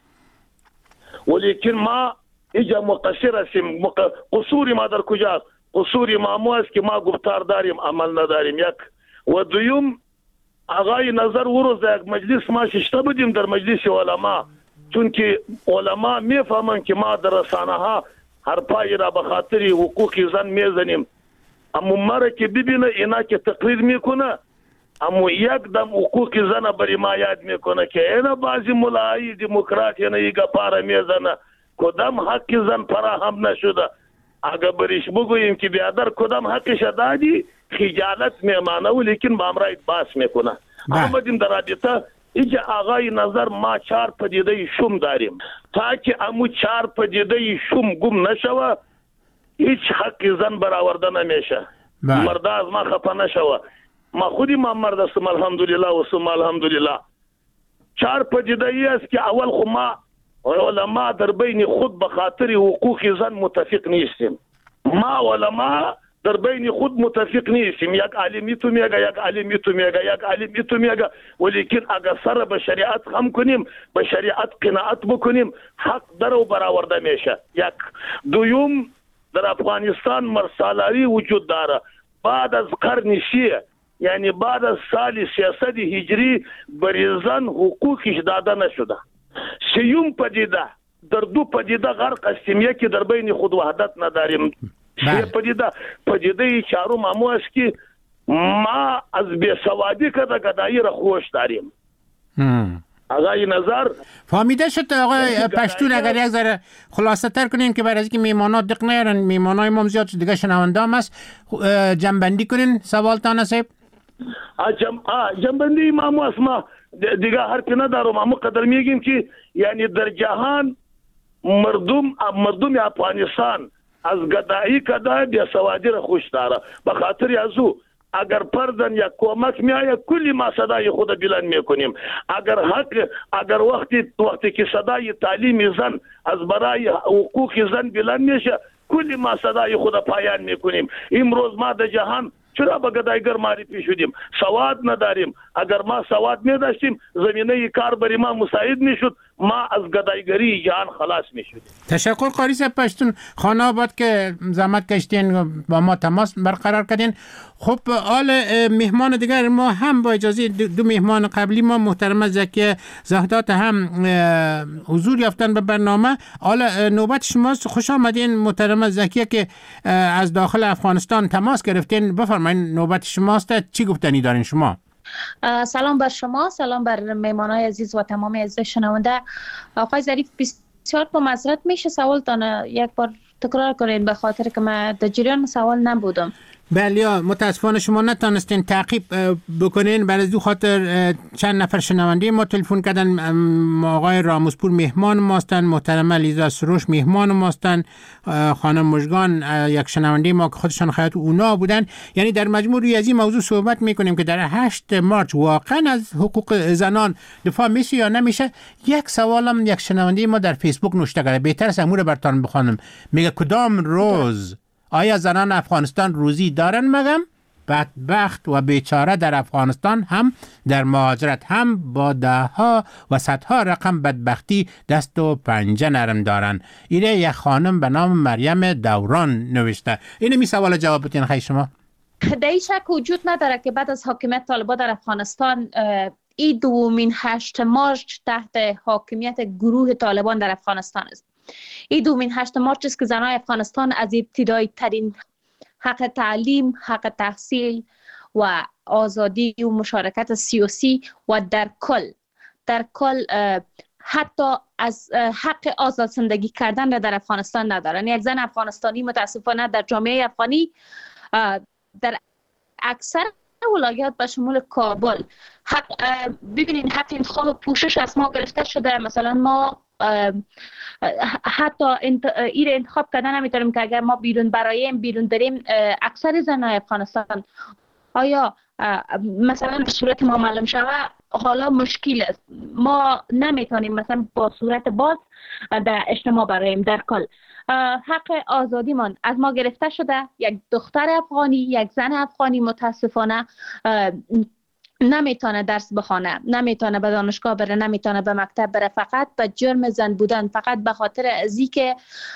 ولیکن ما اینجا مقصر هستیم. مق... قصوری ما در کجا؟ قصوری ما مو است که ما گفتار داریم عمل نداریم. یک و دویم آقای نظر او روز یک مجلس ما ششته بودیم در مجلس علما، چون که علما میفهمن که ما در رسانه ها هر پای را به خاطر حقوق زن میزنیم، اما مرا که ببینه اینا که تقریر میکنه اما یک دم حقوق زن بر ما یاد میکنه که اینا بعضی ملایی دموکرات اینا ایگا پارا میزنه، کدام حق زن فراهم نشده. اگر بریش بگوییم که بیادر کدام حقش دادی خجالت میمانه و لیکن با امرایت باس میکنه. آمدیم در رابطه ایجا آقای نظر ما چار پدیده شوم داریم، تا که امو چار پدیده شوم گم نشوه هیچ حق زن برآورده نمیشه. مرد از ما خفه نشوه، ما خودی ما مرد هستم الحمدلله و ثم الحمدلله. چار پدیده ای است که اول خو ما علما در بین خود به خاطر حقوق زن متفق نیستیم. ما علما در بین خود متفق نیستیم، یک عالمی تو میگه یک عالمی تو میگه یک عالمی تو میگه، ولیکن اگر سر به شریعت خم کنیم به شریعت قناعت بکنیم حق در و برآورده میشه. یک دویم در افغانستان مرسالاری وجود داره بعد از قرن شیعه، یعنی بعد از سال سیصد هجری بریزن حقوقش داده نشده. سیوم پدیده در دو پدیده غرق هستیم، یکی در بین خود وحدت نداریم. سه پدیده پدیده چهارم همو است که ما از بیسوادی کده گدایی را خوش داریم. آقای نظر فهمیده شد آقای پشتون؟ اگر یک ذره خلاصه تر کنین که برای اینکه میمانا دق نیارن، میمانای ما زیاد دیگه شنونده هم هست، جنبندی کنین سوالتان هست. جم... جنبندی ما اسما دیگه حرفی ندارم، اما قدر میگیم که یعنی در جهان مردم مردم افغانستان از گدایی کده بیسوادی را خوش داره. به خاطر از او اگر پردن یک کمک میآید کلی ما صدای خود بلند میکنیم. اگر حق اگر وقتی وقتی که صدای تعلیم زن از برای حقوق زن بلند میشه کلی ما صدای خود پایان میکنیم. امروز ما در جهان چرا به گدایگر معرفی شدیم؟ سواد نداریم. اگر ما سواد میداشتیم زمینه کار بر ما مساعد میشد، ما از گدایگری جهان خلاص میشدیم. تشکر قاری صاحب پشتون خانه آباد که زحمت کشتین با ما تماس برقرار کردین. خب آل مهمان دیگر ما هم با اجازه دو مهمان قبلی ما محترم زکیه زهدات هم حضور یافتن به برنامه. آل نوبت شماست. خوش آمدین محترم زکیه که از داخل افغانستان تماس گرفتین. بفرمایید نوبت شماست، چی گفتنی دارین شما؟ سلام بر شما، سلام بر مهمانای عزیز و تمام عزیز شنونده. آقای ظریف بسیار با معذرت میشه سوالتان یک بار تکرار کنین به خاطر که من در جریان سوال نبودم. بله متاسفانه شما نتونستین تعقیب بکنین. برای دو خاطر چند نفر شنونده ما تلفن کردن. آقای راموزپور مهمان ماستن، محترمه لیزا سروش مهمان ماستن، خانم مژگان یک شنونده ما که خودشان خیاط اونا بودن. یعنی در مجموع روی از این موضوع صحبت میکنیم که در هشت مارچ واقعا از حقوق زنان دفاع میشه یا نمیشه. یک سوالم یک شنونده ما در فیسبوک نوشته کرده، بهتر است امور براتون بخوانم. میگه کدام روز آیا زنان افغانستان روزی دارن؟ مگم بدبخت و بیچاره در افغانستان هم در مهاجرت هم با ده ها و صدها رقم بدبختی دست و پنجه نرم دارن. اینه یک خانم به نام مریم دوران نوشته. اینه می سوال جواب بتین خیلی شما. در این شک وجود نداره که بعد از حاکمیت طالبان در افغانستان ای دومین هشت مارچ تحت حاکمیت گروه طالبان در افغانستان است. این دومین هشت مارچ است که زنان افغانستان از ابتدایی ترین حق تعلیم، حق تحصیل و آزادی و مشارکت سیاسی و در کل در کل حتی از حق آزاد زندگی کردن را در افغانستان ندارن. یک زن افغانستانی متاسفانه در جامعه افغانی در اکثر ولایات به شمول کابل حق ببینین حق انتخاب پوشش از ما گرفته شده. مثلا ما حتی این انتخاب کردن نمیتونیم که اگر ما بیرون برایم بیرون داریم اکثر زنای افغانستان آیا مثلا به صورت ما معلوم شود حالا مشکل است، ما نمیتونیم مثلا با صورت باز در اجتماع برایم. در کل حق آزادی من از ما گرفته شده. یک دختر افغانی، یک زن افغانی متاسفانه نمیتونه درس بخونه، نمیتونه به دانشگاه بره، نمیتونه به مکتب بره، فقط به جرم زن بودن، فقط به خاطر ازی که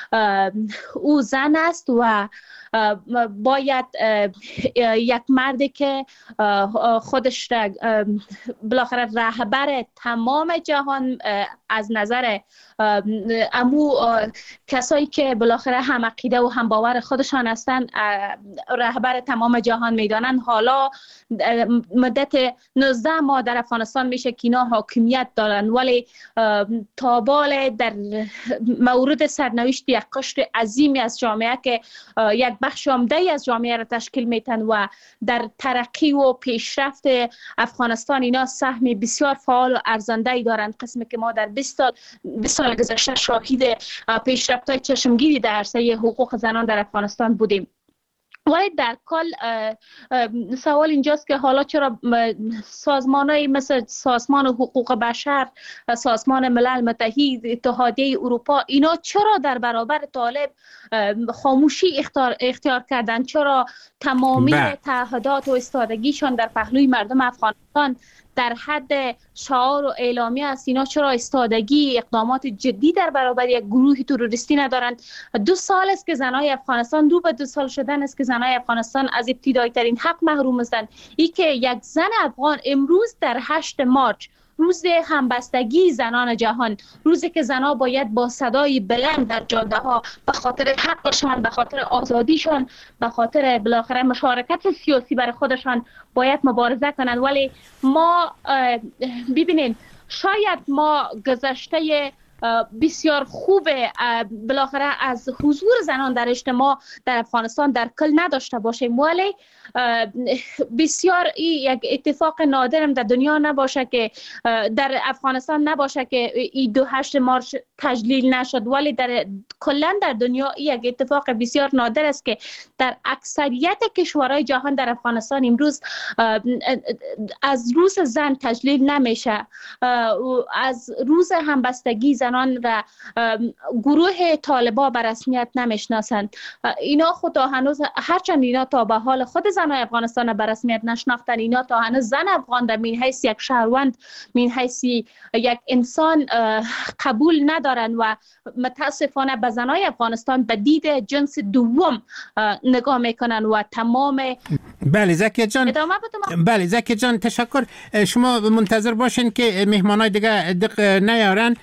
او زن است و باید یک مردی که خودش را بالاخره رهبر تمام جهان از نظر امو کسایی که بالاخره هم عقیده و هم باور خودشان هستند رهبر تمام جهان میدانند. حالا مدت نوزده ماه در افغانستان میشه که اینا حاکمیت دارن، ولی تابال در مورد سرنوشت یک قشر عظیمی از جامعه که یک بخش عمده از جامعه را تشکیل میتن و در ترقی و پیشرفت افغانستان اینا سهم بسیار فعال و ارزنده دارند. قسمی که ما در بیست سال بیست سال گذشته شاهد پیشرفت‌های چشمگیری در عرصه حقوق زنان در افغانستان بودیم. ولی در کل سوال اینجاست که حالا چرا سازمان‌های مثل سازمان حقوق بشر، سازمان ملل متحد، اتحادیه اروپا، اینا چرا در برابر طالب خاموشی اختیار, اختیار کردن؟ چرا تمامی تعهدات و استادگیشان در پهلوی مردم افغانستان در حد شعار و اعلامیه است؟ اینا چرا استادگی اقدامات جدی در برابر یک گروه تروریستی ندارند؟ دو سال است که زنای افغانستان، دو به دو سال شدن است که زنای افغانستان از ابتدایی ترین حق محروم هستند. این که یک زن افغان امروز در هشت مارچ، روز همبستگی زنان جهان، روزی که زنها باید با صدای بلند در جاده ها به خاطر حقشان، به خاطر آزادیشان، به خاطر بالاخره مشارکت سیاسی برای خودشان باید مبارزه کنند. ولی ما ببینید شاید ما گذشته بسیار خوب بالاخره از حضور زنان در اجتماع در افغانستان در کل نداشته باشیم، ولی بسیار یک اتفاق نادرم در دنیا نباشه که در افغانستان نباشه که این دو هشت مارچ تجلیل نشد، ولی در کلا در دنیا یک اتفاق بسیار نادر است که در اکثریت کشورهای جهان در افغانستان امروز از روز زن تجلیل نمیشه. از روز همبستگی زنان را گروه طالبا به رسمیت نمیشناسند. اینا خود تا هنوز هرچند اینا تا به حال خود زنای افغانستان به رسمیت نشناختن، اینا تا هنوز زن افغان در من حیث یک شهروند، من حیث یک انسان قبول ندارن و متاسفانه به زنای افغانستان به دید جنس دوم نگاه میکنن و تمام. بله زکیه جان، بله زکیه جان تشکر. شما منتظر باشین که مهمانای دیگه دق نیارن،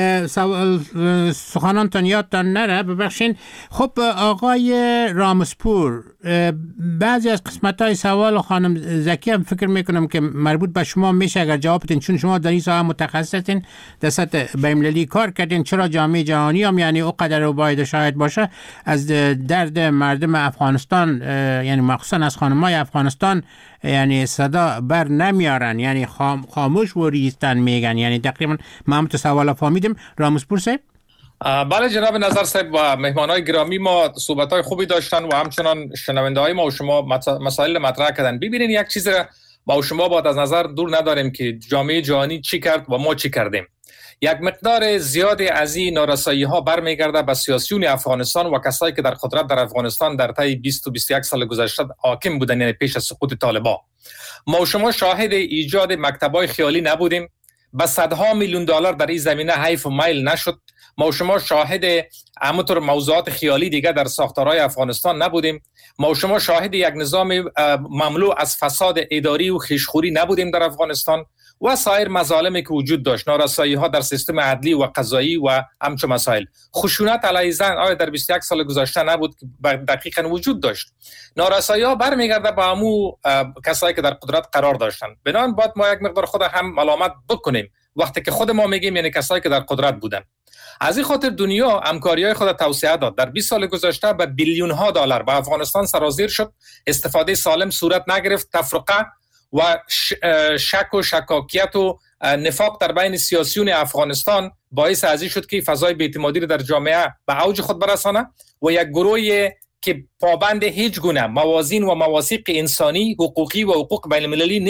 سخنانتان یادتان نره، ببخشین. خب آقای رامسپور، بعضی از قسمت‌های سوال خانم زکی هم فکر میکنم که مربوط به شما میشه اگر جواب بدین، چون شما در این ساحه متخصصین، در سطح بین‌المللی کار کردین. چرا جامعه جهانی هم یعنی او قدر رو باید شاهد باشه از درد مردم افغانستان، یعنی مخصوصا از خانم‌های افغانستان، یعنی صدا بر نمیارن، یعنی خام خاموش و ریستن میگن. یعنی تقریبا ما هم تو سوالا فهمیدیم. رامسپور صاحب. بله جناب نظر صاحب و مهمانای گرامی، ما صحبت‌های خوبی داشتن و همچنان شنونده‌های ما و شما مسائل مطرح کردن. ببینید یک چیز را ما و شما باید از نظر دور نداریم که جامعه جهانی چی کرد و ما چی کردیم. یک مقدار زیاد از این نارسایی‌ها برمیگرده به سیاسیون افغانستان و کسایی که در قدرت در افغانستان در طی بیست و بیست و یک سال گذشته حاکم بودن، یعنی پیش از سقوط طالبان. ما و شما شاهد ایجاد مکتب‌های خیالی نبودیم، به صدها میلیون دلار در این زمینه حیف و میل نشد. ما و شما شاهد همونطور موضوعات خیالی دیگه در ساختارهای افغانستان نبودیم. ما و شما شاهد یک نظام مملو از فساد اداری و خیشخوری نبودیم در افغانستان و سایر مظالمی که وجود داشت، نارسایی‌ها در سیستم عدلی و قضایی و همچون مسائل. خشونت علیه زن آیا در بیست و یک سال گذشته نبود که دقیقاً وجود داشت؟ نارسایی‌ها برمیگرده به همو کسایی که در قدرت قرار داشتن. بنابراین باید ما یک مقدار خود هم ملامت بکنیم وقتی که خود ما میگیم، یعنی کسایی که در قدرت بودن. از این خاطر دنیا همکاری‌های خود توسعه داد. در بیست سال گذشته به بیلیون ها دلار به افغانستان سرازیر شد. استفاده سالم صورت نگرفت. تفرقه و شک و شکاکیت و نفاق در بین سیاسیون افغانستان باعث ازی شد که فضای بی‌اعتمادی در جامعه به اوج خود برسانه و یک گروهی که پابند هیچ گونه موازین و مواثیق انسانی، حقوقی و حقوق بین المللی نیست،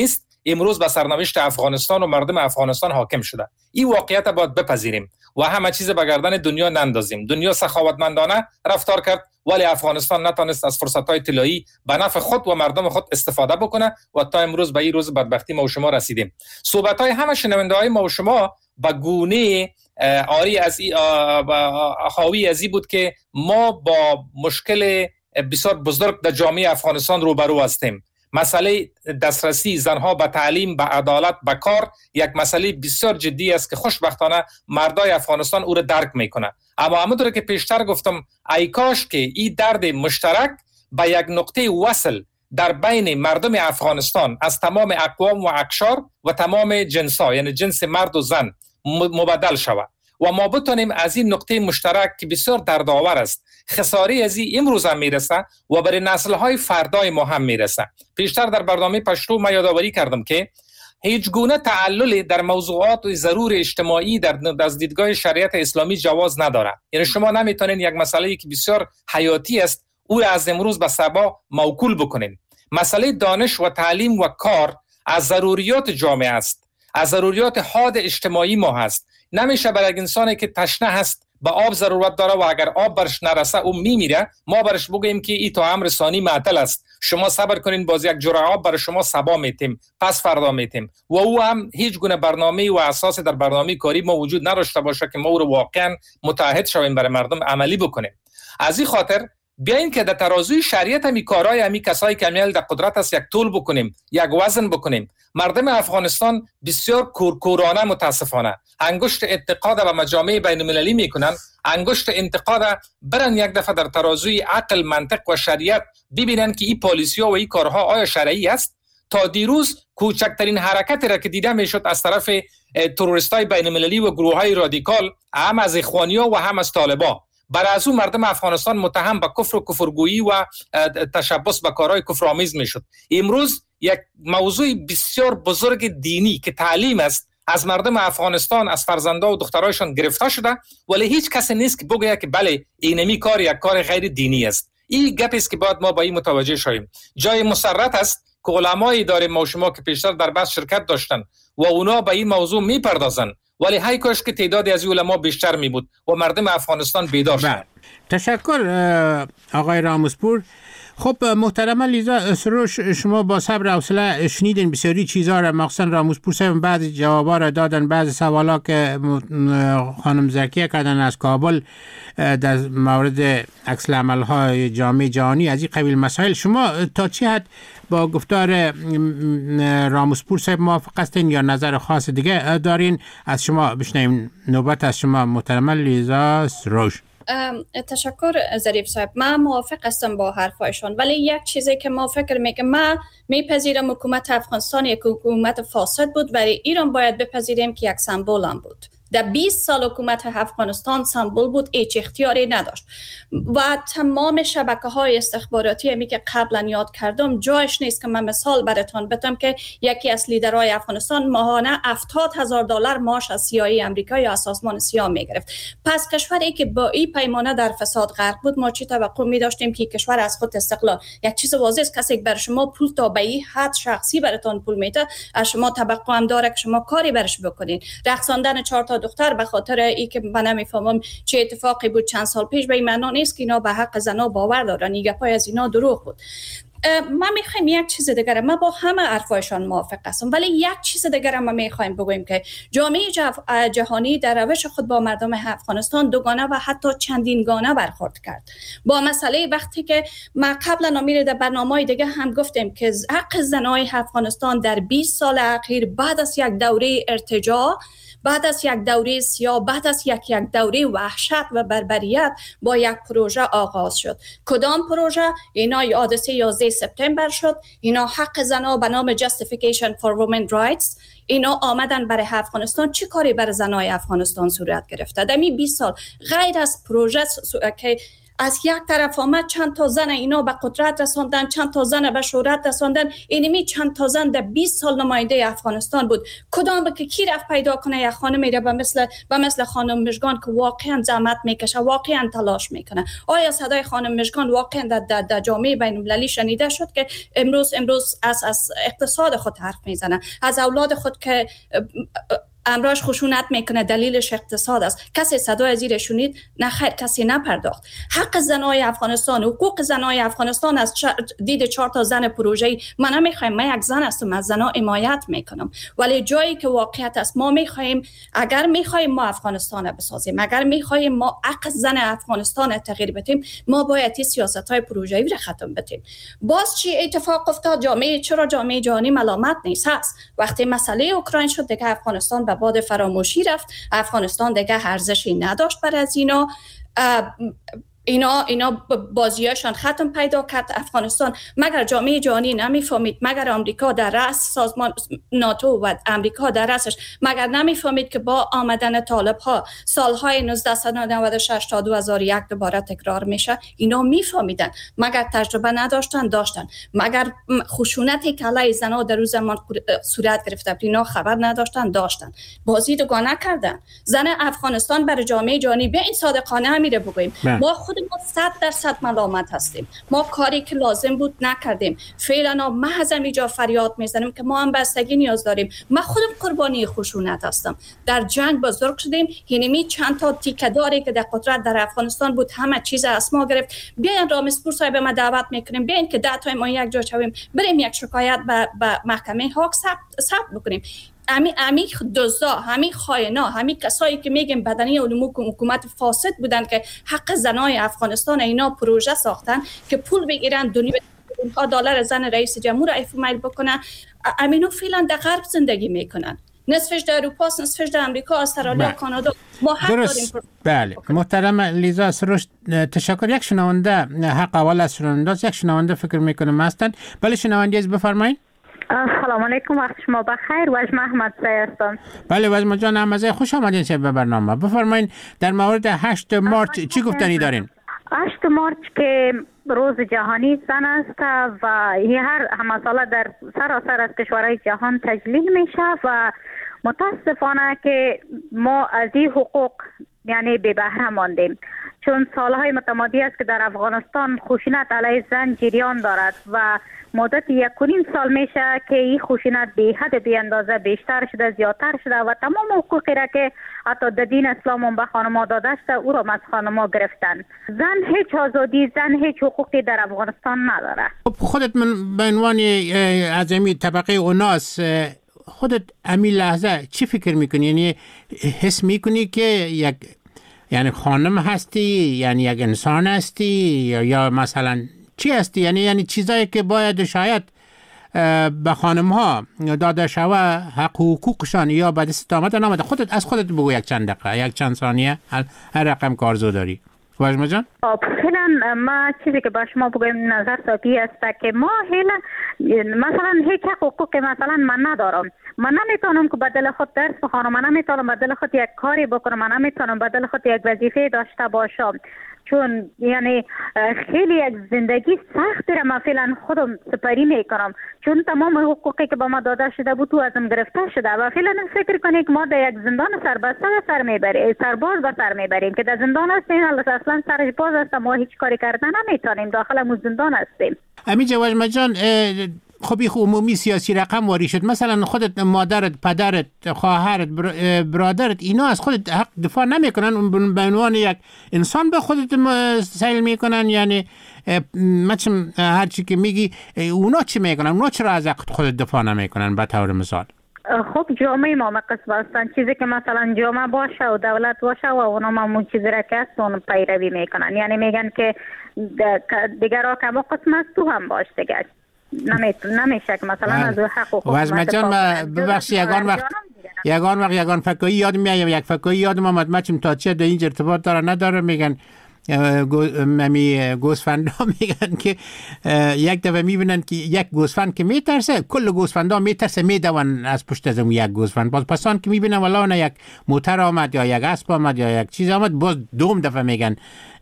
امروز به سرنوشت افغانستان و مردم افغانستان حاکم شده. این واقعیت باید بپذیریم و همه چیز به گردن دنیا نندازیم. دنیا سخاوتمندانه رفتار کرد ولی افغانستان نتونست از فرصت‌های طلایی به نفع خود و مردم خود استفاده بکنه و تا امروز به این روز بدبختی ما و شما رسیدیم. صحبت‌های همه شنونده‌های ما و شما به گونه آری از حاوی از این بود که ما با مشکل بسیار بزرگ در جامعه افغانستان روبرو هستیم. مسئله دسترسی زنها به تعلیم، به عدالت، به کار یک مسئله بسیار جدی است که خوشبختانه مردای افغانستان او را درک میکنه. اما همونطور که پیشتر گفتم ای کاش که این درد مشترک به یک نقطه وصل در بین مردم افغانستان از تمام اقوام و اقشار و تمام جنس‌ها، یعنی جنس مرد و زن، مبدل شود و ما بتونیم از این نقطه مشترک که بسیار دردآور است خساری از این امروز هم میرسه و برای نسل‌های فردای ما هم میرسه. پیشتر در برنامه پشتو ما یادآوری کردم که هیچ گونه تعلل در موضوعات ضرور اجتماعی در از دیدگاه شریعت اسلامی جواز نداره. یعنی شما نمیتونین یک مسئله که بسیار حیاتی است او را از امروز به صبا موکول بکنین. مسئله دانش و تعلیم و کار از ضروریات جامعه است، از ضروریات حاد اجتماعی ما هست. نمیشه برای یک انسانی که تشنه هست به آب ضرورت داره و اگر آب برش نرسه او میمیره ما برش بگیم که این تا امر ثانی معطل است، شما صبر کنین باز یک جرعه آب برای شما صبا میتیم، پس فردا میتیم و او هم هیچ گونه برنامه و اساس در برنامه کاری ما وجود نداشته باشه که ما او رو واقعا متحد شویم برای مردم عملی بکنیم. از این خاطر بیاین که در ترازوی شریعت همی کارهای همی کسایی که همیل در قدرت است یک طول بکنیم، یک وزن بکنیم. مردم افغانستان بسیار کورکورانه متاسفانه انگشت انتقاد به مجامع بین المللی میکنن، انگشت انتقاد برن یک دفعه در ترازوی عقل، منطق و شریعت ببینن که این پالیسی ها و این کارها آیا شرعی است. تا دیروز کوچکترین حرکتی را که دیده میشد از طرف تروریستای بین المللی و گروه های رادیکال هم از اخوانیا و هم از طالبا، برای از اون مردم افغانستان متهم به کفر و کفرگویی و تشبث به کارهای کفرآمیز میشد. امروز یک موضوع بسیار بزرگ دینی که تعلیم است از مردم افغانستان، از فرزندا و دخترایشان گرفته شده، ولی هیچ کسی نیست که بگه که بله اینمی کار یک کار غیر دینی است. این گپ است که باید ما با این متوجه شویم. جای مسرت است که علمایی داریم ما و شما که پیشتر در بحث شرکت داشتن و اونا به این موضوع میپردازن، ولی های کاش که تعدادی از علما بیشتر می بود و مردم افغانستان بیدار شد. تشکر آقای راموسپور. خب محترمه لیزا سروش، شما با صبر و حوصله شنیدین بسیاری چیزا را، مخصوصا راموسپور صاحب بعضی جوابا را دادن، بعضی سوالا که خانم زکیه کردن از کابل در مورد عکس العمل های جامعه جهانی از این قبیل مسائل. شما تا چه حد با گفتار راموسپور صاحب موافق هستین یا نظر خاص دیگه دارین؟ از شما بشنویم. نوبت از شما محترمه لیزا سروش. تشکر ظریف صاحب. من موافق هستم با حرفایشون، ولی یک چیزی که ما فکر میکنم، من میپذیرم حکومت افغانستان یک حکومت فاسد بود، ولی ایران باید بپذیریم که یک سمبل هم بود. در بیست سال حکومت افغانستان سمبل بود، هیچ اختیاری نداشت و تمام شبکه های استخباراتی همی که قبلا یاد کردم جایش نیست که من مثال براتون بدم که یکی از لیدرهای افغانستان ماهانه هفتاد هزار دلار معاش از سیاهی آمریکا یا از سازمان سیاه میگرفت. پس کشوری که با این پیمانه در فساد غرق بود، ما چی توقع می داشتیم که کشور از خود استقلال؟ یک چیز واضح است، کسی که بر شما پول تا به این حد شخصی براتون پول میده، از شما توقع هم داره که شما کاری برش بکنین. رقصاندن چهار تا دختر به خاطر ای که من نمیفهمم چه اتفاقی بود چند سال پیش، به این معنا نیست که اینا به حق زنا باور دارن. این گپای از اینا دروغ بود. ما میخوایم یک چیز دیگه، ما با همه حرفایشان موافق هستم، ولی یک چیز دیگه ما میخوایم بگویم که جامعه جهانی در روش خود با مردم افغانستان دوگانه و حتی چندین گانه برخورد کرد. با مسئله وقتی که ما قبلا امیر در برنامه‌های دیگه هم گفتیم که حق زنای افغانستان در بیست سال اخیر بعد از یک دوره ارتجاع، بعد از یک دوره سیاه، بعد از یک یک دوره وحشت و بربریت با یک پروژه آغاز شد. کدام پروژه؟ اینا حادثه یازده سپتامبر شد. اینا حق زنها به نام Justification for Women Rights. اینا آمدن برای افغانستان. چی کاری برای زنای افغانستان صورت گرفته؟ در می بیست سال غیر از پروژه که از یک طرف آمد چند تا زن اینا به قدرت رساندن، چند تا زن به شهرت رساندن. اینمی چند تا زن در بیست سال نماینده افغانستان بود. کدام که کی رفت پیدا کنه یک خانم میره به مثل به مثل خانم مژگان که واقعا زحمت میکشه، واقعا تلاش میکنه؟ آیا صدای خانم مژگان واقعا در, در, در جامعه بین المللی شنیده شد که امروز امروز از از اقتصاد خود حرف میزنه، از اولاد خود که امراش خشونت میکنه دلیلش اقتصاد است؟ کسی صدای زیر شنید؟ نه خیر، کسی نپرداخت. حق زنای افغانستان، حقوق زنای افغانستان از دید چهار تا زن پروژه‌ای، من نمیخوایم، من یک زن هستم، از زنا حمایت میکنم، ولی جایی که واقعیت است ما میخوایم، اگر میخوایم ما افغانستان بسازیم، اگر میخوایم ما حق زن افغانستان تغییر بدیم، ما باید این سیاست‌های پروژه‌ای را ختم بدیم. باز چی اتفاق افتاد؟ جامعه چرا جامعه جهانی ملامت نیست هست؟ وقتی مسئله اوکراین شد دیگه افغانستان باد فراموشی رفت، افغانستان دیگه ارزشی نداشت برای از اینا. اینا اینا بازیاشان ختم پیدا کرد. افغانستان مگر جامعه جهانی نمیفهمید، مگر آمریکا در رأس سازمان ناتو و آمریکا در رأسش مگر نمیفهمید که با آمدن طالب ها سالهای نوزده نود و شش تا دو هزار و یک دوباره تکرار میشه؟ اینا میفهمیدن. مگر تجربه نداشتن؟ داشتن. مگر خشونتی که علیه زنها در روز زمان صورت گرفته اینا خبر نداشتن؟ داشتن. بازی دوگانه کردن. زن افغانستان برای جامعه جهانی به این صادقانه همیره بگوییم ما خود ما صد درصد ملامت هستیم، ما کاری که لازم بود نکردیم. فعلا ما محض اینجا فریاد میزنیم که ما هم بستگی نیاز داریم. من خودم قربانی خشونت هستم، در جنگ بزرگ شدیم. یعنی چند تا تیکه‌داری که در قدرت در افغانستان بود همه چیز از ما گرفت. بیاین رامسپور صاحب ما دعوت میکنیم، بیاین که ده تا ما یک جا شویم، بریم یک شکایت به محکمه حق ثبت بکنیم. امی امی دزدا، همی خائنا، همی کسایی که میگن بدنی علوم حکومت فاسد بودن که حق زنای افغانستان اینا پروژه ساختن که پول بگیرن، دنیا ها دلار زن رئیس جمهور افمیل بکنن. امینو فعلا در غرب زندگی میکنن، نصفش در اروپا، نصفش در امریکا، استرالیا، کانادا. ما حق داریم. بله محترم لیزا سروش، تشکر. یک شنونده حق اول از شنونده، یک شنونده فکر میکنم هستند. بله شنونده از بفرمایید. سلام علیکم، وقت شما بخیر. وجمه احمد سعی هستم. بله وجمه جان احمد، خوش آمدین شب به برنامه. بفرمایید در مورد هشت مارچ چی گفتنی دارین؟ هشت مارچ که روز جهانی زن است و هر مسئله در سراسر از کشورهای جهان تجلیل میشه و متاسفانه که ما از این حقوق یعنی به بهره ماندیم، چون سالهای متمادی است که در افغانستان خشونت علیه زن جریان دارد و مدت یک و نیم سال میشه که این خشونت به حد بی اندازه بیشتر شده، زیادتر شده و تمام حقوقی را که حتی در دین اسلام هم به خانم‌ها داده شده او را از خانم‌ها گرفتن. زن هیچ آزادی، زن هیچ حقوقی در افغانستان نداره. خودت من به عنوان از امی طبقه اوناس، خودت امی لحظه چی فکر میکنی؟ یعنی حس میکنی که یک یعنی خانم هستی، یعنی یک انسان هستی، یا, یا مثلا چی هستی؟ یعنی یعنی چیزایی که باید شاید به خانم ها داده شوه، حق و حقوقشان یا به دست آمده نامده. خودت از خودت بگو یک چند دقیقه، یک چند ثانیه، هر رقم که آرزو داری. واجمه جان؟ فعلا ما چیزی که با شما بگویم نظر ساپی است که ما هیلا مثلا هیچ حقوقی مثلا من ندارم. من نمیتونم که بدل خود درس بخونم، من نمیتونم بدل خود یک کاری بکنم، من نمیتونم بدل خود یک وظیفه داشته باشم، چون یعنی خیلی یک زندگی سختی را من فعلا خودم سپری میکنم، چون تمام حقوقی که با ما داده شده بود تو ازم گرفته شده و فعلا فکر کنید که ما در یک زندان سربسته سر میبریم، سرباز به سر میبریم که در زندان هستیم، اصلا سرش باز است، ما هیچ کاری کردن نمیتونیم، داخل مو زندان هستیم. امی جواجمه جان، خب این عمومی سیاسی رقم واری شد، مثلا خودت مادرت، پدرت، خواهرت، برادرت اینا از خودت حق دفاع نمیکنن، به عنوان یک انسان به خودت سیل میکنن؟ یعنی مثلا هر چی که میگی اونا چی میکنن؟ اونا چرا از حق خودت دفاع نمیکنن به طور مثال؟ خب جامعه ما قسم هستن، چیزی که مثلا جامعه باشه و دولت باشه و اونا معمول چیزی را که هست اون پیروی میکنن، یعنی میگن که دیگر کم قسم است تو هم باش دیگر نمیشه که مثلا از حقوق واسه جان ببخشید یگان وقت یگان وقت یگان فکایی یاد میاد، یک فکایی یادم اومد، مچم تا چه در این ارتباط داره نداره، میگن ممی گوسفندا میگن که یک دفعه میبینن که یک گوسفند که میترسه، کل گوسفندا میترسه میدون از پشت از اون یک گوسفند. باز پسان که میبینن والا نه یک موتر آمد یا یک اسب آمد یا یک چیز آمد، باز دوم دفعه میگن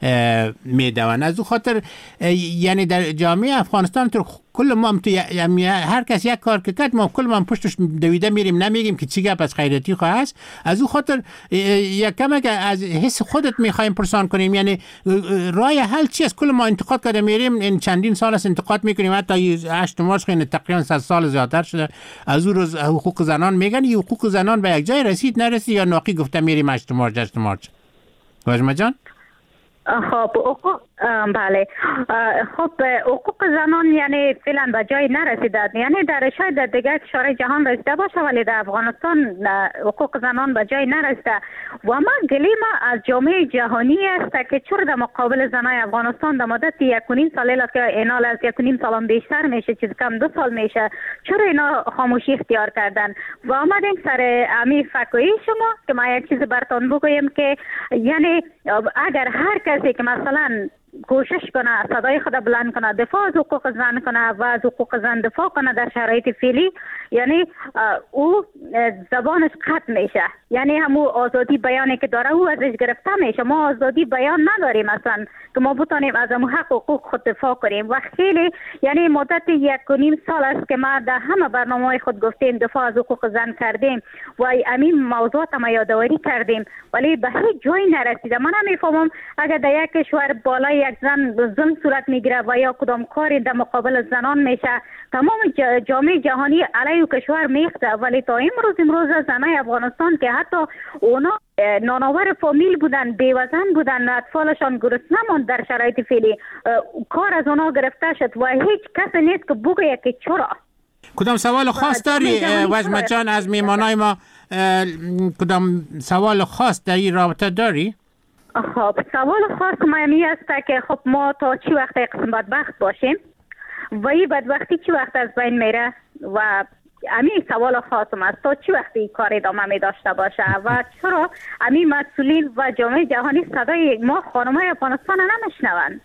میدون. از او خاطر یعنی در جامعه افغانستان تو کل ما هم تو یعنی هر کس یک کار که کرد ما کل ما پشتش دویده میریم، نمیگیم که چی گپ از خیراتی خو هست. از او خاطر یک کم که از حس خودت میخوایم پرسان کنیم، یعنی راه حل چی است؟ کل ما انتقاد کرده میریم، این چندین سال است انتقاد میکنیم، حتی هشت مارس خیلی تقریبا صد سال زیادتر شده از او روز حقوق زنان میگن. این حقوق زنان به یک جای رسید نرسید یا ناقی گفته میریم هشت مارس هشت مارس. واجمه جان خب حقوق بله خب حقوق زنان یعنی فعلا به جای نرسیده، یعنی در شاید در دیگر کشورهای جهان رسیده باشه ولی در افغانستان حقوق زنان به جای نرسیده و ما گلیم از جامعه جهانی است که چرا در مقابل زنای افغانستان در مدت یک و نیم سال که اینال از یک و نیم سال بیشتر میشه، چیز کم دو سال میشه، چرا اینا خاموشی اختیار کردن و آمدیم سر امی فکوی شما که ما یک چیز براتون بگویم که یعنی اگر هر کسی که مثلا کوشش کنه صدای خود بلند کنه، دفاع از حقوق زن کنه و از حقوق زن دفاع کنه در شرایط فعلی، یعنی او زبانش قطع میشه، یعنی همو آزادی بیانی که داره او ازش گرفته میشه. ما آزادی بیان نداریم اصلا که ما بتونیم از همو حق حقوق خود دفاع کنیم و خیلی یعنی مدت یک و نیم سال است که ما در همه برنامه خود گفتیم دفاع از حقوق زن کردیم و همین موضوعات ما یادآوری کردیم ولی به هیچ جایی نرسیده. من نمیفهمم اگر در یک کشور بالای یک زن ظلم صورت میگیره و یا کدام کاری در مقابل زنان میشه، تمام جامعه جهانی علیه کشور میخته ولی تا امروز امروز زنای افغانستان که حتی اونا نانآور فامیل بودن، بیوزن بودن، اطفالشان گرسنه ماند در شرایط فعلی، کار از اونا گرفته شد و هیچ کس نیست که بگه که چرا. کدام سوال خاص داری وجمه جان از میمانای ما؟ کدام سوال خاص در این رابطه داری؟ خب سوال خاص مهمی است که خب ما تا چی وقت قسم بدبخت باشیم و این بدبختی چی وقت از بین میره و همین سوال خاصم است تا چی وقتی کار ادامه می داشته باشه و چرا همین مسئولین و جامعه جهانی صدای ما خانمای افغانستان نمیشنوند.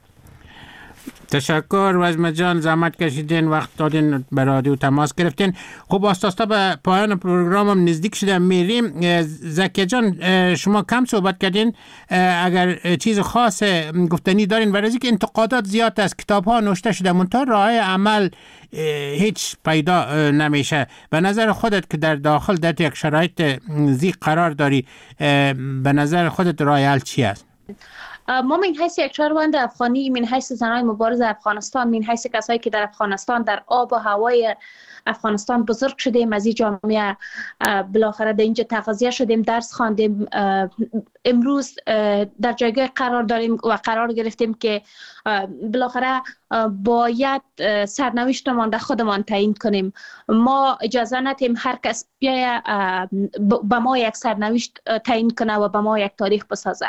تشکر وجمه جان، زحمت کشیدین، وقت دادین، به رادیو تماس گرفتین. خب آستاستا به پایان پروگرامم نزدیک شده میریم. زکیه جان شما کم صحبت کردین، اگر چیز خاص گفتنی دارین؟ برای که انتقادات زیاد است، کتاب ها نوشته شده منتها راه عمل هیچ پیدا نمیشه. به نظر خودت که در داخل در یک شرایط زی قرار داری، به نظر خودت راه حل چی است؟ ما من حیث یک شهروند افغانی، من حیث زنای مبارز افغانستان، من حیث کسایی که در افغانستان در آب و هوای افغانستان بزرگ شدیم، از این جامعه بالاخره در اینجا تغذیه شدیم، درس خواندیم، امروز در جایگاه قرار داریم و قرار گرفتیم که بالاخره باید سرنوشتمان در خودمان تعیین کنیم. ما اجازه ندیم هر کس بیاید به ما یک سرنوشت تعیین کنه و به ما یک تاریخ بسازه.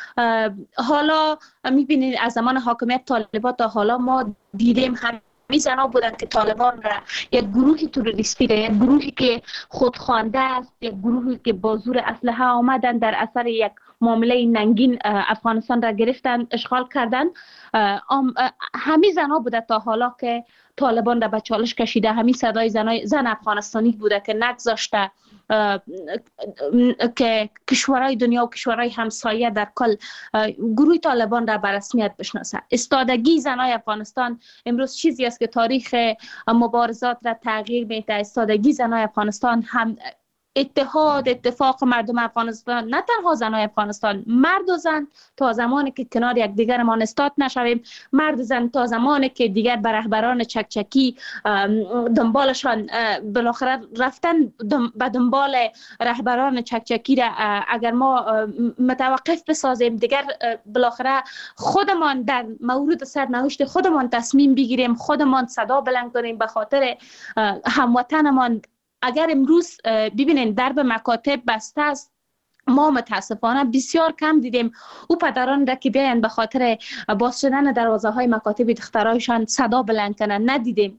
حالا میبینید از زمان حاکمیت طالبان تا حالا ما دیدیم هم می زنا بودن که طالبان را یک گروهی تروریستی را، یک گروهی که خودخوانده است، یک گروهی که با زور اسلحه آمدن در اثر یک معامله ننگین افغانستان را گرفتن، اشغال کردن. همین زنا بوده تا حالا که طالبان را به چالش کشیده، همین صدای زنای زن افغانستانی بوده که نگذاشته که کشورهای دنیا و کشورهای همسایه در کل گروه طالبان را به رسمیت بشناسه. استادگی زنای افغانستان امروز چیزی است که تاریخ مبارزات را تغییر میده. استادگی زنای افغانستان هم اتحاد اتفاق مردم افغانستان، نه تنها زنای افغانستان، مرد و زن تا زمانی که کنار یک دیگرمان استاد نشویم، مرد و زن تا زمانی که دیگر به رهبران چکچکی دنبالشان بالاخره رفتن به دنبال رهبران چکچکی را اگر ما متوقف بسازیم، دیگر بالاخره خودمان در مورد سرنوشت خودمان تصمیم بگیریم، خودمان صدا بلند کنیم به خاطر هموطنمان. اگر امروز ببینید درب مکاتب بسته است، ما متاسفانه بسیار کم دیدیم او پدران را که بیاین به خاطر باز شدن دروازه های مکاتب دخترایشان صدا بلند کنن، ندیدیم.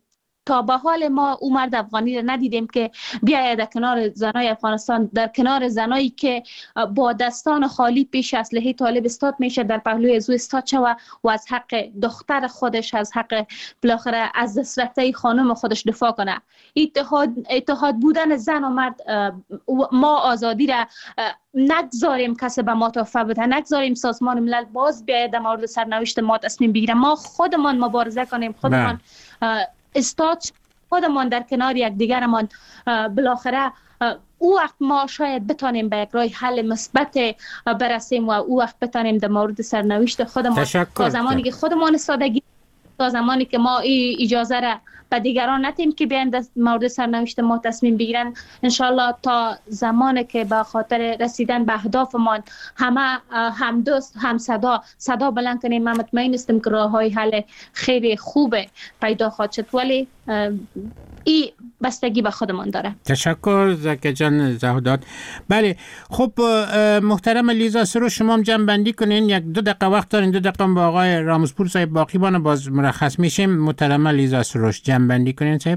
تا به حال ما او مرد افغانی را ندیدیم که بیاید در کنار زنای افغانستان، در کنار زنایی که با دستان خالی پیش اسلحه طالب استاد میشه، در پهلوی از او استاد شود و از حق دختر خودش، از حق بالاخره از دست رفته خانم خودش دفاع کنه. اتحاد اتحاد بودن زن و مرد، ما آزادی را نگذاریم کسی به ما تحفه بده، نگذاریم سازمان ملل باز بیاید در مورد سرنوشت ما تصمیم بگیره. ما خودمان مبارزه کنیم، خودمان استاد، خودمان در کنار یک دیگرمان، بالاخره او وقت ما شاید بتانیم به یک راه حل مثبت برسیم و او وقت بتانیم در مورد سرنوشت خودمان تا زمانی که خودمان استادگی، تا زمانی که ما ای اجازه را به دیگران ندیم که بیان در مورد سرنوشت ما تصمیم بگیرن، انشالله تا زمانی که به خاطر رسیدن به اهدافمان همه هم دوست هم صدا صدا بلند کنیم، من مطمئن هستم که راه های حل خیلی خوب پیدا خواهد شد، ولی این بستگی به خودمان داره. تشکر زکی جان زهودات. بله خب محترم لیزا سروش، شما هم جمع بندی کنین، یک دو دقیقه وقت دارین، دو دقیقه با آقای رامزپور صاحب باقی بانه باز مرخص میشیم. محترم لیزا سروش جمع بندی کنین صاحب.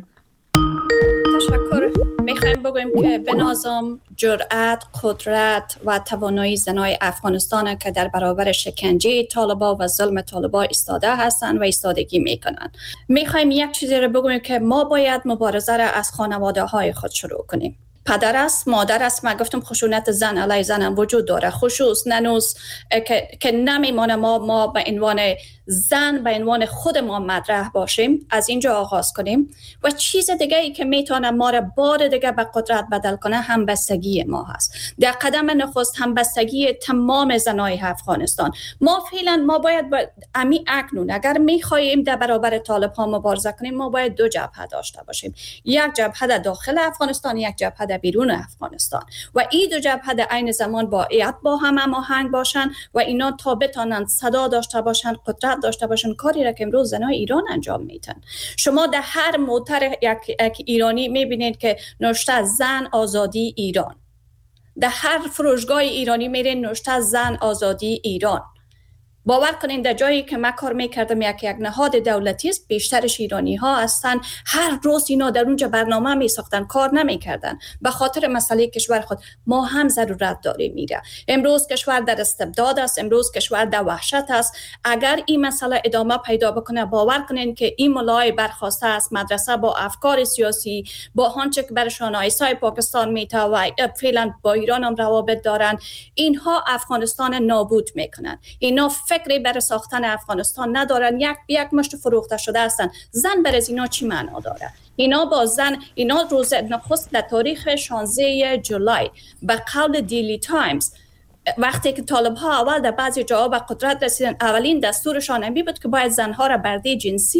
تشکر. میخوایم بگویم که به نظام جرأت، قدرت و توانایی زنای افغانستان که در برابر شکنجه طالبا و ظلم طالبا ایستاده هستند و ایستادگی میکنن. میخوایم یک چیزی رو بگویم که ما باید مبارزه را از خانواده های خود شروع کنیم. پدر است، مادر است. من گفتم خشونت زن علیه زن هم وجود داره، خصوص ننوس که, که نمیمانه ما ما به عنوان زن به عنوان خود ما مطرح باشیم، از اینجا آغاز کنیم. و چیز دیگه ای که میتونه ما را بار دیگه به قدرت بدل کنه همبستگی ما هست. در قدم نخست همبستگی تمام زنای افغانستان. ما فعلا ما باید با امی اکنون اگر میخواهیم در برابر طالب ها مبارزه کنیم، ما باید دو جبهه داشته باشیم، یک جبهه در داخل افغانستان، یک جبهه در بیرون افغانستان. و این دو جبهه در عین زمان باید با هم هماهنگ باشن و اینا تا بتونن صدا داشته باشن، قدرت داشته باشن، کاری را که امروز زنای ایران انجام میدن. شما در هر موتر یک, یک ایرانی میبینید که نوشته زن آزادی ایران، در هر فروشگاه ایرانی میرین نوشته زن آزادی ایران. باور کنین در جایی که من کار میکردم یک یک نهاد دولتی است، بیشترش ایرانی ها هستن، هر روز اینا در اونجا برنامه میساختن، کار نمیکردن به خاطر مسئله کشور خود. ما هم ضرورت داریم میره. امروز کشور در استبداد است، امروز کشور در وحشت است. اگر این مسئله ادامه پیدا بکنه، باور کنین که این ملای برخواسته است مدرسه با افکار سیاسی، با آنچه که برشان آیسای پاکستان میته و فعلا با ایران هم روابط دارن، اینها افغانستان نابود میکنن. اینا فکری برای ساختن افغانستان ندارن، یک یک مشت فروخته شده هستن. زن بر از اینا چی معنا داره؟ اینا با زن، اینا روز نخست در تاریخ شانزده جولای به قول دیلی تایمز، وقتی که طالب ها اول در بعضی جاها به قدرت رسیدن، اولین دستورشان این بود که باید زنها را برده جنسی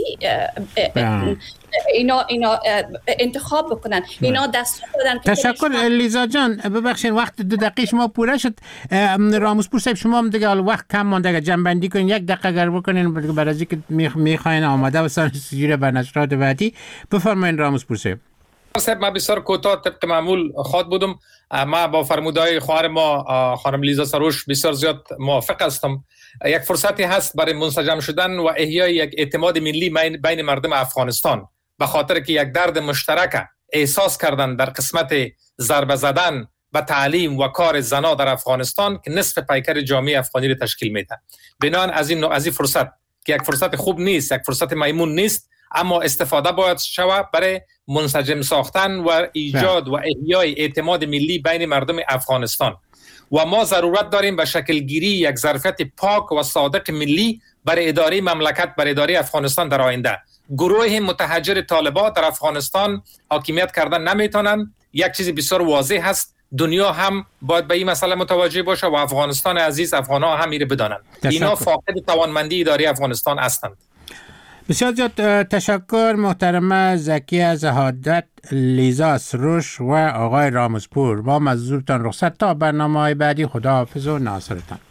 اینا اینا انتخاب بکنن. اینا دستور دادن. تشکر لیزا جان. ببخشید وقت دو دقیقه شما پوره شد. رامزپور صاحب شما هم دیگه وقت کم مونده، جمع بندی کنین، یک دقیقه گر بکنین برای از اینکه میخواین آماده باشن سجیر به نشرات بعدی. بفرمایید رامزپور صاحب. صاحب من بسیار کوتاه طبق معمول خواد بودم. ما با فرمودهای خواهر ما خانم لیزا سروش بسیار زیاد موافق هستم. یک فرصتی هست برای منسجم شدن و احیای یک اعتماد ملی بین مردم افغانستان، به خاطر که یک درد مشترک احساس کردن در قسمت ضربه زدن و تعلیم و کار زنا در افغانستان که نصف پیکر جامعه افغانی را تشکیل میده. بنابراین از این از این فرصت که یک فرصت خوب نیست، یک فرصت میمون نیست، اما استفاده باید شود برای منسجم ساختن و ایجاد و احیای اعتماد ملی بین مردم افغانستان. و ما ضرورت داریم به شکل گیری یک ظرفیت پاک و صادق ملی برای اداره مملکت، برای اداره افغانستان در آینده. گروه متحجر طالبان در افغانستان حاکمیت کردن نمیتونن. یک چیز بسیار واضح هست، دنیا هم باید به این مسئله متوجه باشه و افغانستان عزیز، افغان‌ها هم میره بدانن. اینا فاقد توانمندی اداره افغانستان هستند. بسیار زیاد تشکر محترمه زکی زهادت، لیزا سروش و آقای رامزپور. ما مزورتان رخصت تا برنامه های بعدی. خداحافظ و ناصرتان.